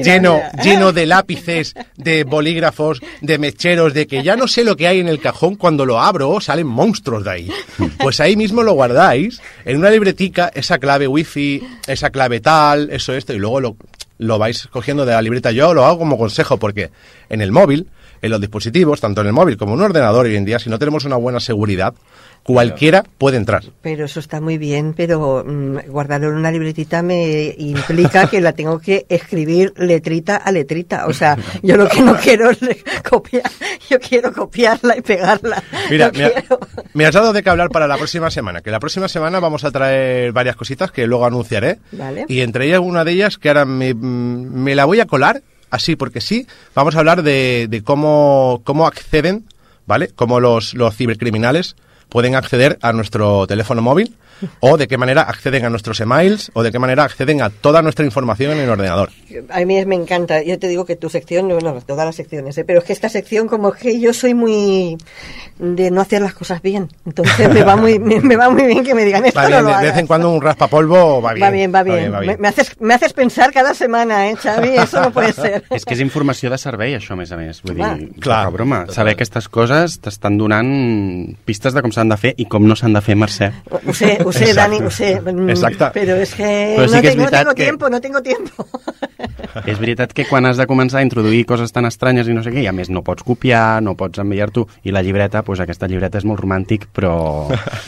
lleno de lápices, de bolígrafos, de mecheros, de que ya no sé lo que hay en el cajón, cuando lo abro salen monstruos de ahí. Pues ahí mismo lo guardáis, en una libretica, esa clave wifi, esa clave tal, esto, y luego lo vais cogiendo de la libreta. Yo lo hago como consejo porque en el móvil, en los dispositivos, tanto en el móvil como en un ordenador hoy en día, si no tenemos una buena seguridad, cualquiera puede entrar. Pero eso está muy bien, pero guardarlo en una libretita me implica que la tengo que escribir letrita a letrita. O sea, yo lo que no quiero es copiar, yo quiero copiarla y pegarla. Mira, me has dado de qué hablar para la próxima semana, que la próxima semana vamos a traer varias cositas que luego anunciaré. Vale. Y entre ellas una de ellas que ahora me la voy a colar, así porque sí, vamos a hablar de cómo acceden, ¿vale? Cómo los cibercriminales pueden acceder a nuestro teléfono móvil, o de qué manera acceden a nuestros emails, o de qué manera acceden a toda nuestra información en el ordenador. A mí me encanta. Yo te digo que tu sección, bueno, todas las secciones, pero es que esta sección, como que yo soy muy de no hacer las cosas bien. Entonces me va muy bien que me digan esto. De vez en cuando un raspapolvo va bien. Va bien. Me haces pensar cada semana, Xavi, eso no puede ser. És que és informació de servei, això, a més a més. Vull dir, clar, broma. Saber aquestes coses t'estan donant pistes de com s'han de fer i com no s'han de fer, Mercè. Ho sé, Dani, ho sé. Exacte. Però és que, però sí que no tengo tiempo. És veritat que quan has de començar a introduir coses tan estranyes i no sé què, i a més no pots copiar, no pots enviar-t'ho, i la llibreta, doncs aquesta llibreta és molt romàntic, però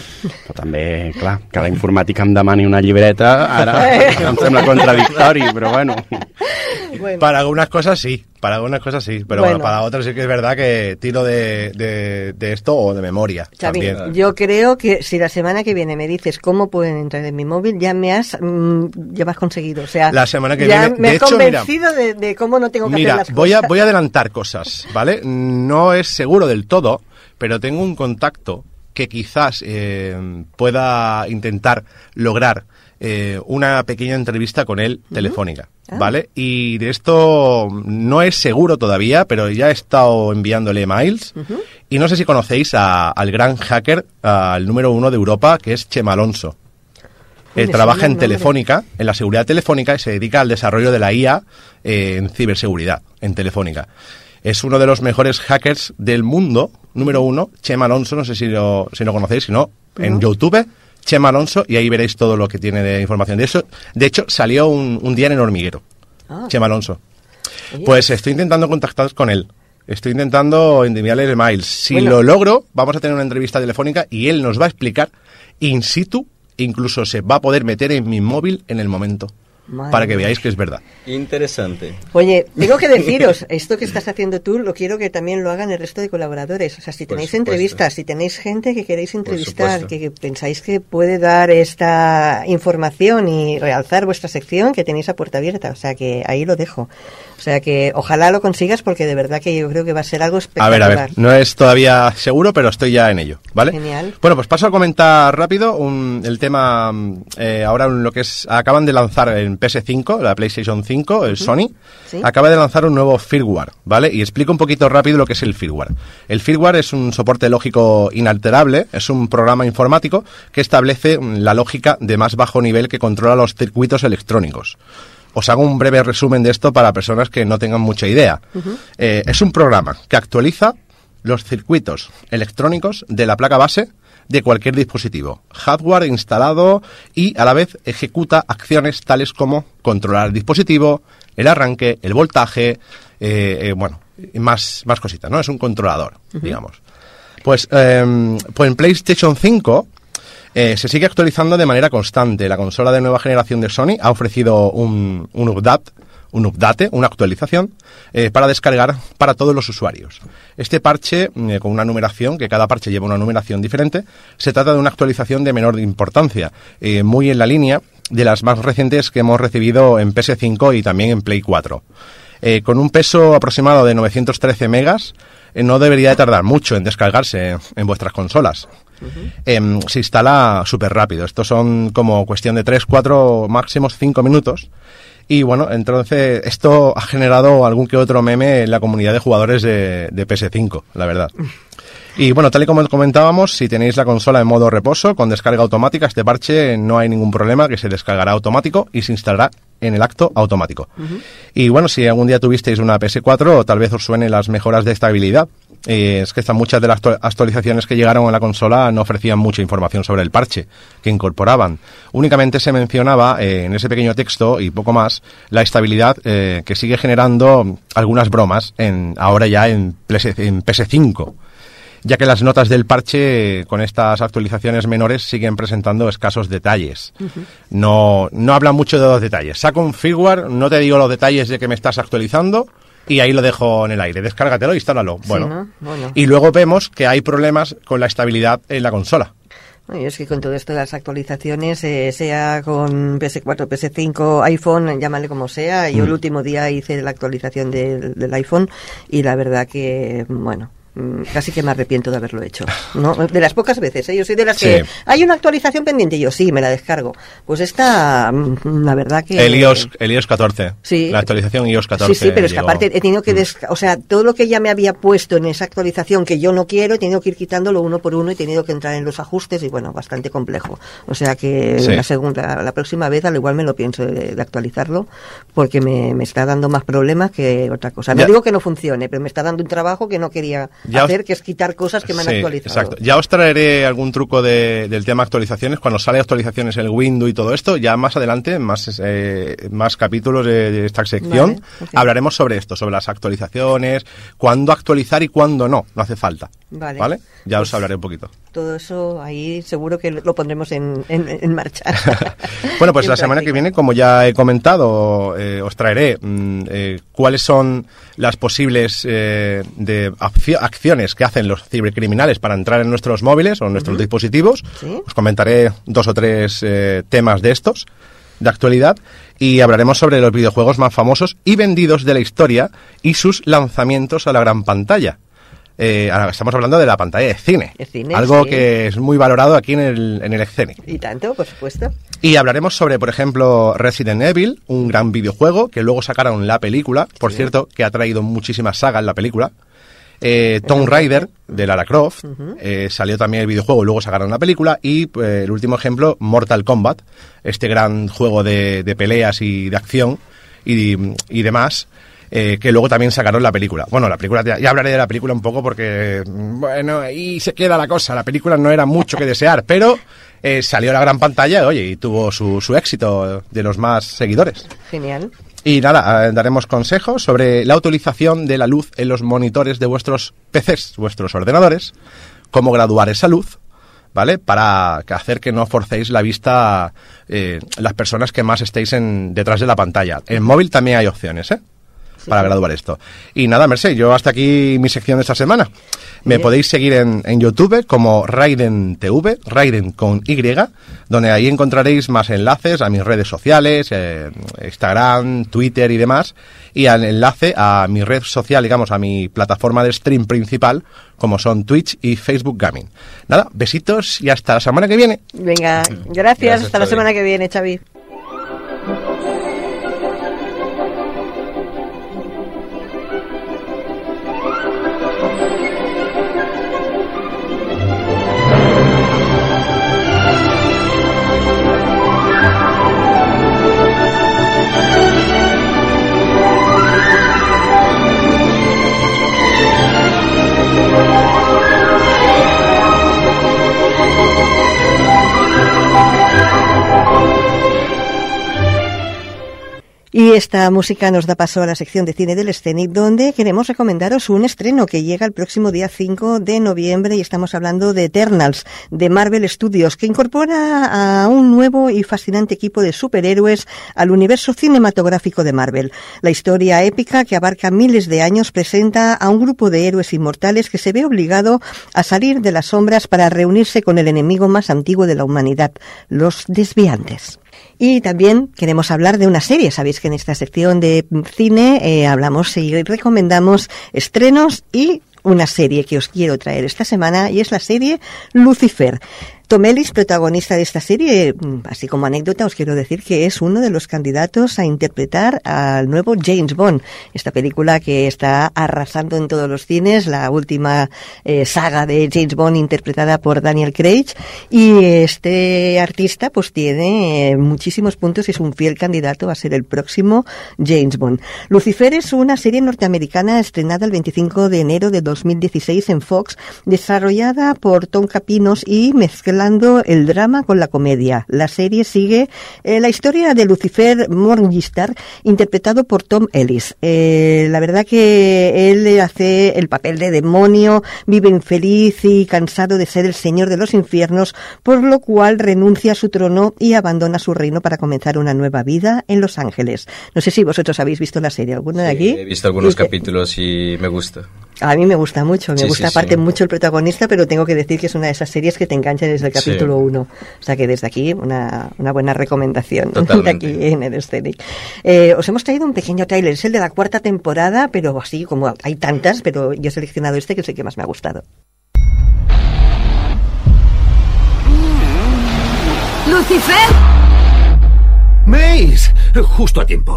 també, clar, que la informàtica em demani una llibreta, ara em sembla contradictori, però bueno. Para algunas cosas sí, pero bueno, para otras sí que es verdad que tiro de esto o de memoria. Xavi, también. Yo creo que si la semana que viene me dices cómo pueden entrar en mi móvil, ya me has conseguido. O sea, la semana que ya viene, me de has hecho, convencido de cómo no tengo que hacer las cosas. Voy a adelantar cosas, ¿vale? No es seguro del todo, pero tengo un contacto que quizás pueda intentar lograr una pequeña entrevista con él telefónica, ¿vale? Y de esto no es seguro todavía, pero ya he estado enviándole mails y no sé si conocéis al gran hacker, al número 1 de Europa, que es Chema Alonso. Él trabaja en Telefónica, en la seguridad telefónica, y se dedica al desarrollo de la IA en ciberseguridad, en Telefónica. Es uno de los mejores hackers del mundo, número 1, Chema Alonso, no sé si lo conocéis, si no, en YouTube, Chema Alonso, y ahí veréis todo lo que tiene de información. De hecho, salió un día en El Hormiguero, Chema Alonso. Pues estoy intentando contactar con él. Estoy intentando enviarle emails. Si lo logro, vamos a tener una entrevista telefónica y él nos va a explicar in situ, incluso se va a poder meter en mi móvil en el momento. Para que veáis que es verdad. Interesante. Oye, tengo que deciros, esto que estás haciendo tú, lo quiero que también lo hagan el resto de colaboradores. O sea, si tenéis entrevistas, si tenéis gente que queréis entrevistar, que pensáis que puede dar esta información y realzar vuestra sección, que tenéis a puerta abierta. O sea, que ahí lo dejo. O sea, que ojalá lo consigas, porque de verdad que yo creo que va a ser algo espectacular. A ver, no es todavía seguro, pero estoy ya en ello, ¿vale? Genial. Bueno, pues paso a comentar rápido el tema, ahora lo que es, acaban de lanzar en PS5, la PlayStation 5, el Sony, acaba de lanzar un nuevo firmware, ¿vale? Y explico un poquito rápido lo que es el firmware. El firmware es un soporte lógico inalterable, es un programa informático que establece la lógica de más bajo nivel que controla los circuitos electrónicos. Os hago un breve resumen de esto para personas que no tengan mucha idea. Es un programa que actualiza los circuitos electrónicos de la placa base de cualquier dispositivo, hardware instalado, y a la vez ejecuta acciones tales como controlar el dispositivo, el arranque, el voltaje, más cositas, ¿no? Es un controlador, digamos. Pues en PlayStation 5 se sigue actualizando de manera constante. La consola de nueva generación de Sony ha ofrecido un update, una actualización para descargar para todos los usuarios. Este parche, con una numeración, que cada parche lleva una numeración diferente, se trata de una actualización de menor importancia, muy en la línea de las más recientes que hemos recibido en PS5 y también en Play 4. Con un peso aproximado de 913 megas, no debería de tardar mucho en descargarse en vuestras consolas. Se instala súper rápido. Estos son como cuestión de 3, 4, máximos 5 minutos. Y bueno, entonces esto ha generado algún que otro meme en la comunidad de jugadores de PS5, la verdad. Y bueno, tal y como comentábamos, si tenéis la consola en modo reposo, con descarga automática, este parche no hay ningún problema, que se descargará automático y se instalará en el acto automático. Y bueno, si algún día tuvisteis una PS4, tal vez os suenen las mejoras de estabilidad. Es que muchas de las actualizaciones que llegaron a la consola no ofrecían mucha información sobre el parche que incorporaban. Únicamente se mencionaba en ese pequeño texto y poco más la estabilidad que sigue generando algunas bromas ahora ya en PS5, ya que las notas del parche con estas actualizaciones menores siguen presentando escasos detalles. No hablan mucho de los detalles. Saco un firmware, no te digo los detalles de que me estás actualizando, y ahí lo dejo en el aire. Descárgatelo e instálalo. Bueno. Sí, ¿no? Bueno. Y luego vemos que hay problemas con la estabilidad en la consola. Y es que con todo esto de las actualizaciones, sea con PS4, PS5, iPhone, llámale como sea, yo el último día hice la actualización del iPhone y la verdad que, bueno, casi que me arrepiento de haberlo hecho, ¿no? De las pocas veces, yo soy de las que hay una actualización pendiente y yo sí, me la descargo. Pues esta, la verdad que... El iOS 14, sí, la actualización iOS 14. Sí, pero es que aparte he tenido que o sea, todo lo que ya me había puesto en esa actualización que yo no quiero, he tenido que ir quitándolo uno por uno y he tenido que entrar en los ajustes y bueno, bastante complejo. O sea que la próxima vez al igual me lo pienso de actualizarlo porque me está dando más problemas que otra cosa. No digo que no funcione, pero me está dando un trabajo que no quería que es quitar cosas que me han actualizado. Exacto. Ya os traeré algún truco del tema actualizaciones, cuando sale actualizaciones en el Windows y todo esto, ya más adelante, más capítulos de esta sección, hablaremos sobre esto, sobre las actualizaciones, cuándo actualizar y cuándo no hace falta. ¿Vale? Ya os hablaré un poquito. Todo eso ahí seguro que lo pondremos en marcha. Bueno, pues la semana que viene, como ya he comentado, os traeré cuáles son las posibles acciones que hacen los cibercriminales para entrar en nuestros móviles o en nuestros dispositivos. ¿Sí? Os comentaré 2 o 3 temas de estos, de actualidad, y hablaremos sobre los videojuegos más famosos y vendidos de la historia y sus lanzamientos a la gran pantalla. Ahora estamos hablando de la pantalla de cine, algo que es muy valorado aquí en el escénico. Y tanto, por supuesto. Y hablaremos sobre, por ejemplo, Resident Evil, un gran videojuego que luego sacaron la película, por cierto, que ha traído muchísimas sagas la película. Tomb Raider, de Lara Croft, salió también el videojuego, luego sacaron la película. Y el último ejemplo, Mortal Kombat, este gran juego de peleas y de acción y demás, que luego también sacaron la película. Bueno, la película, ya hablaré de la película un poco porque, bueno, ahí se queda la cosa. La película no era mucho que desear, pero salió a la gran pantalla, oye, y tuvo su éxito de los más seguidores. Genial. Y nada, daremos consejos sobre la utilización de la luz en los monitores de vuestros PCs, vuestros ordenadores, cómo graduar esa luz, ¿vale? Para hacer que no forcéis la vista las personas que más estéis detrás de la pantalla. En móvil también hay opciones, para graduar esto. Y nada, Mercè, yo hasta aquí mi sección de esta semana. Me podéis seguir en YouTube como Raiden TV, Raiden con Y, donde ahí encontraréis más enlaces a mis redes sociales, Instagram, Twitter y demás, y al enlace a mi red social, digamos, a mi plataforma de stream principal, como son Twitch y Facebook Gaming. Nada, besitos y hasta la semana que viene. Venga, gracias hasta Xavi. La semana que viene, Xavi. Y esta música nos da paso a la sección de cine del Scenic, donde queremos recomendaros un estreno que llega el próximo día 5 de noviembre y estamos hablando de Eternals, de Marvel Studios, que incorpora a un nuevo y fascinante equipo de superhéroes al universo cinematográfico de Marvel. La historia épica que abarca miles de años presenta a un grupo de héroes inmortales que se ve obligado a salir de las sombras para reunirse con el enemigo más antiguo de la humanidad, los desviantes. Y también queremos hablar de una serie. Sabéis que en esta sección de cine hablamos y recomendamos estrenos y una serie que os quiero traer esta semana y es la serie Lucifer. Tom Ellis, protagonista de esta serie, así como anécdota os quiero decir que es uno de los candidatos a interpretar al nuevo James Bond, esta película que está arrasando en todos los cines, la última saga de James Bond interpretada por Daniel Craig, y este artista pues tiene muchísimos puntos y es un fiel candidato a ser el próximo James Bond. Lucifer es una serie norteamericana estrenada el 25 de enero de 2016 en Fox, desarrollada por Tom Capinos y mezclando el drama con la comedia. La serie sigue la historia de Lucifer Morningstar, interpretado por Tom Ellis. La verdad que él hace el papel de demonio, vive infeliz y cansado de ser el señor de los infiernos, por lo cual renuncia a su trono y abandona su reino para comenzar una nueva vida en Los Ángeles. No sé si vosotros habéis visto la serie, ¿alguno de aquí? He visto algunos capítulos y me gusta. A mí me gusta mucho, me gusta aparte mucho el protagonista, pero tengo que decir que es una de esas series que te engancha desde el capítulo 1. O sea que desde aquí una buena recomendación. Totalmente. De aquí en el Scenic. Os hemos traído un pequeño tráiler, es el de la 4ª temporada, pero así como hay tantas, pero yo he seleccionado este que es el que más me ha gustado. ¡Lucifer! ¡Mace! Justo a tiempo.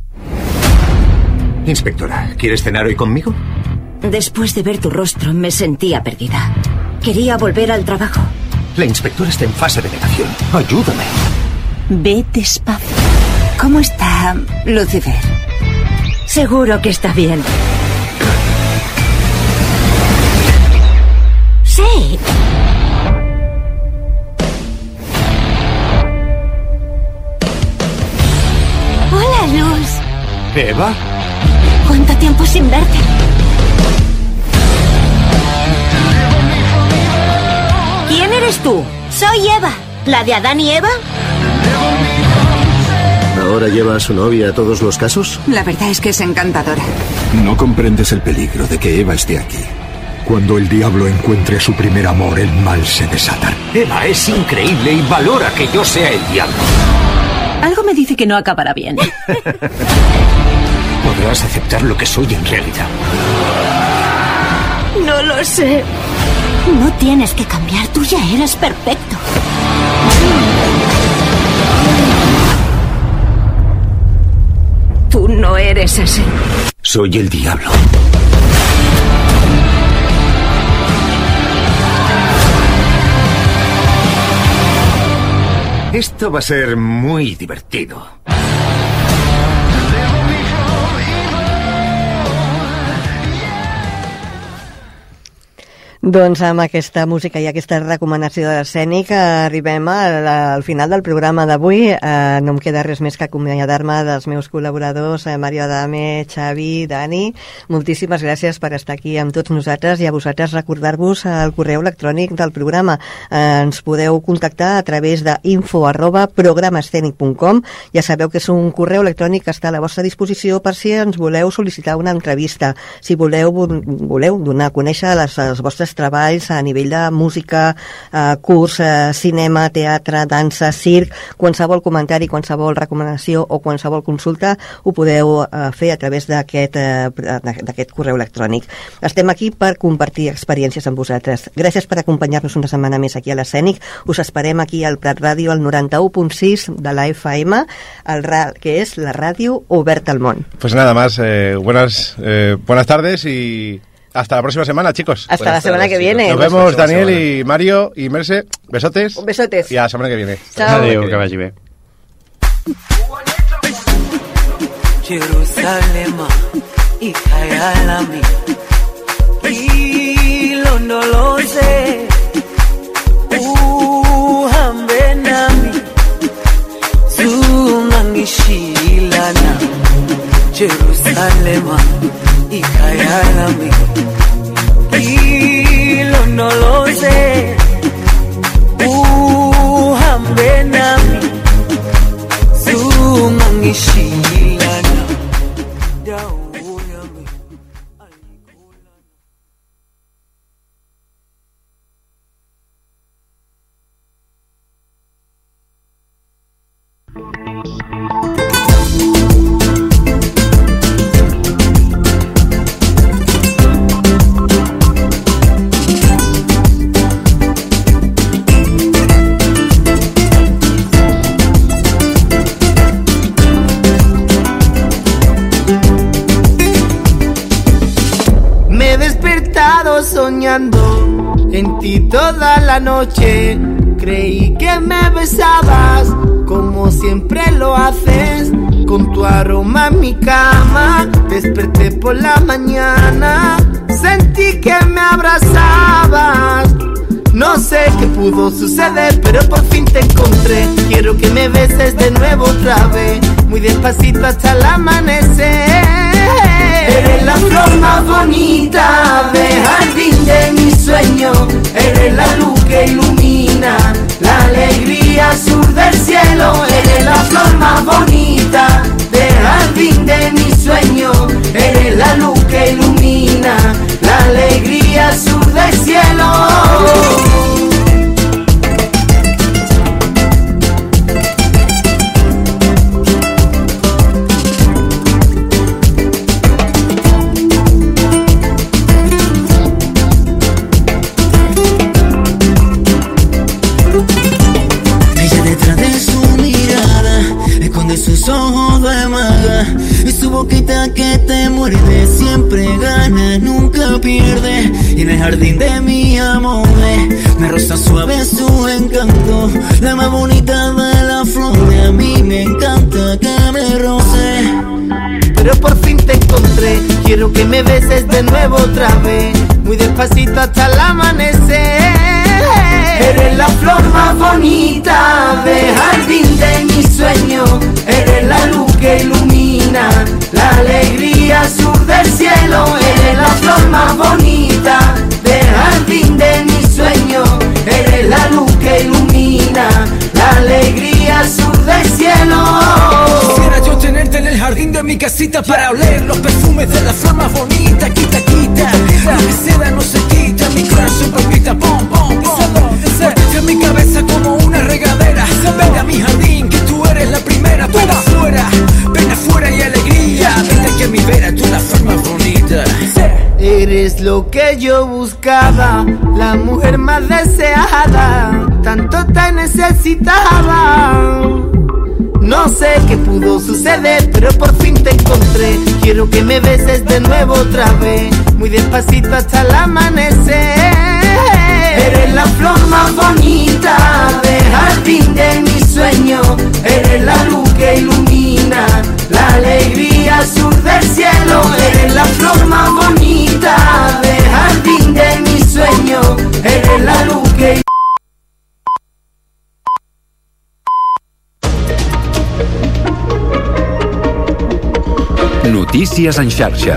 Inspectora, ¿quieres cenar hoy conmigo? Después de ver tu rostro me sentía perdida. Quería volver al trabajo. La inspectora está en fase de negación. Ayúdame. Ve despacio. ¿Cómo está Lucifer? Seguro que está bien. Sí. Hola, Luz. ¿Eva? ¿Cuánto tiempo sin verte? ¿Quién eres tú? Soy Eva. ¿La de Adán y Eva? ¿Ahora lleva a su novia a todos los casos? La verdad es que es encantadora. No comprendes el peligro de que Eva esté aquí. Cuando el diablo encuentre a su primer amor, el mal se desata. Eva es increíble y valora que yo sea el diablo. Algo me dice que no acabará bien. Podrás aceptar lo que soy en realidad. No lo sé. No tienes que cambiar, tú ya eres perfecto. Tú no eres ese. Soy el diablo. Esto va a ser muy divertido. Doncs amb aquesta música i aquesta recomanació de l'escènic arribem al final del programa d'avui. No em queda res més que acomiadar-me dels meus col·laboradors, Mario Adame, Xavi, Dani. Moltíssimes gràcies per estar aquí amb tots nosaltres i a vosaltres recordar-vos el correu electrònic del programa. Ens podeu contactar a través de info@programescenic.com. Ja sabeu que és un correu electrònic que està a la vostra disposició per si ens voleu sol·licitar una entrevista, si voleu donar a conèixer els vostres treballs a nivell de música, curs, cinema, teatre, dansa, circ, qualsevol comentari, qualsevol recomanació o qualsevol consulta ho podeu fer a través d'aquest correu electrònic. Estem aquí per compartir experiències amb vosaltres. Gràcies per acompanyar-nos una setmana més aquí a l'Escènic. Us esperem aquí al Prat Ràdio, al 91.6 de la FM, que és la ràdio oberta al món. Pues nada más, buenas tardes y hasta la próxima semana, chicos. Hasta la semana que viene. Nos vemos, Daniel y Mario y Merce. Besotes. Besotes. Y a la semana que viene. Chao. Adéu, que vagi bé. Jerusalem, ikayalami, ilondoloze, uhambe nami, zungangishilana. Jerusalem, ikayalami, ilondoloze, uhambe nami, zungangishilana. Soñando en ti toda la noche, creí que me besabas como siempre lo haces, con tu aroma en mi cama. Desperté por la mañana, sentí que me abrazabas. No sé qué pudo suceder, pero por fin te encontré. Quiero que me beses de nuevo otra vez, muy despacito hasta el amanecer. Eres la flor más bonita del jardín de mi sueño. Eres la luz que ilumina la alegría sur del cielo. Eres la flor más bonita del jardín de mi sueño. Eres la luz que ilumina la alegría sur del cielo. Sus ojos de maga y su boquita que te muerde, siempre gana, nunca pierde. Y en el jardín de mi amor me roza suave su encanto, la más bonita de la flor. A mí me encanta que me roce. Pero por fin te encontré, quiero que me beses de nuevo otra vez, muy despacito hasta el amanecer. Eres la flor más bonita del jardín de mi sueño. Eres la luz que ilumina la alegría sur del cielo. Eres la flor más bonita del jardín de mi sueño. Eres la luz que ilumina la alegría sur del cielo. Quisiera yo tenerte en el jardín de mi casita para oler los perfumes de la flor más bonita. Quita, quita, lo que seda no se quita. Mi corazón palpita, pom, pom, pom. Muérdete en mi cabeza como una regadera. Ven a mi jardín, que tú eres la primera. Ven afuera y alegría. Vente aquí a mi vera, tú la flor más bonita. Eres lo que yo buscaba, la mujer más deseada. Tanto te necesitaba. No sé qué pudo suceder, pero por fin te encontré. Quiero que me beses de nuevo otra vez, muy despacito hasta el amanecer. Eres la flor más bonita del jardín de mi sueño. Eres la luz que ilumina la alegría sur del cielo. Eres la flor más bonita del jardín de mi sueño. Notícies en xarxa.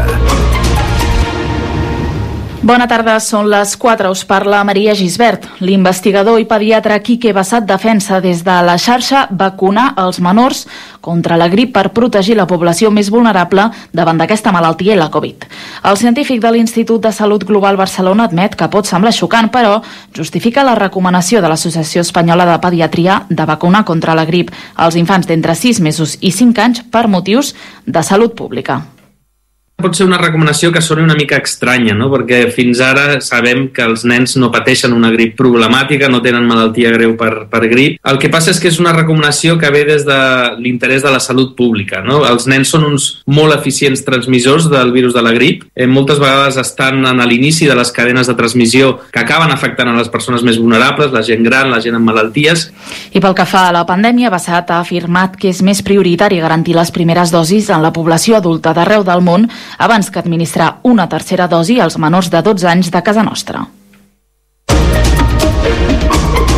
Bona tarda, són les 4, us parla Maria Gisbert. L'investigador i pediatre Quique Bassat defensa des de la xarxa vacunar els menors contra la grip per protegir la població més vulnerable davant d'aquesta malaltia i la Covid. El científic de l'Institut de Salut Global Barcelona admet que pot semblar xocant, però justifica la recomanació de l'Associació Espanyola de Pediatria de vacunar contra la grip als infants d'entre 6 mesos i 5 anys per motius de salut pública. Pot ser una recomanació que soni una mica estranya, no? Perquè fins ara sabem que els nens no pateixen una grip problemàtica, no tenen malaltia greu per grip. El que passa és que és una recomanació que ve des de l'interès de la salut pública, no? Els nens són uns molt eficients transmissors del virus de la grip. Moltes vegades estan a l'inici de les cadenes de transmissió que acaben afectant a les persones més vulnerables, la gent gran, la gent amb malalties. I pel que fa a la pandèmia, Bassat ha afirmat que és més prioritari garantir les primeres dosis en la població adulta d'arreu del món abans que administrar una tercera dosi als menors de 12 anys de casa nostra.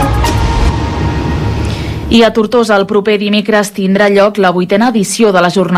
I a Tortosa el proper dimecres tindrà lloc la 8a edició de la jornada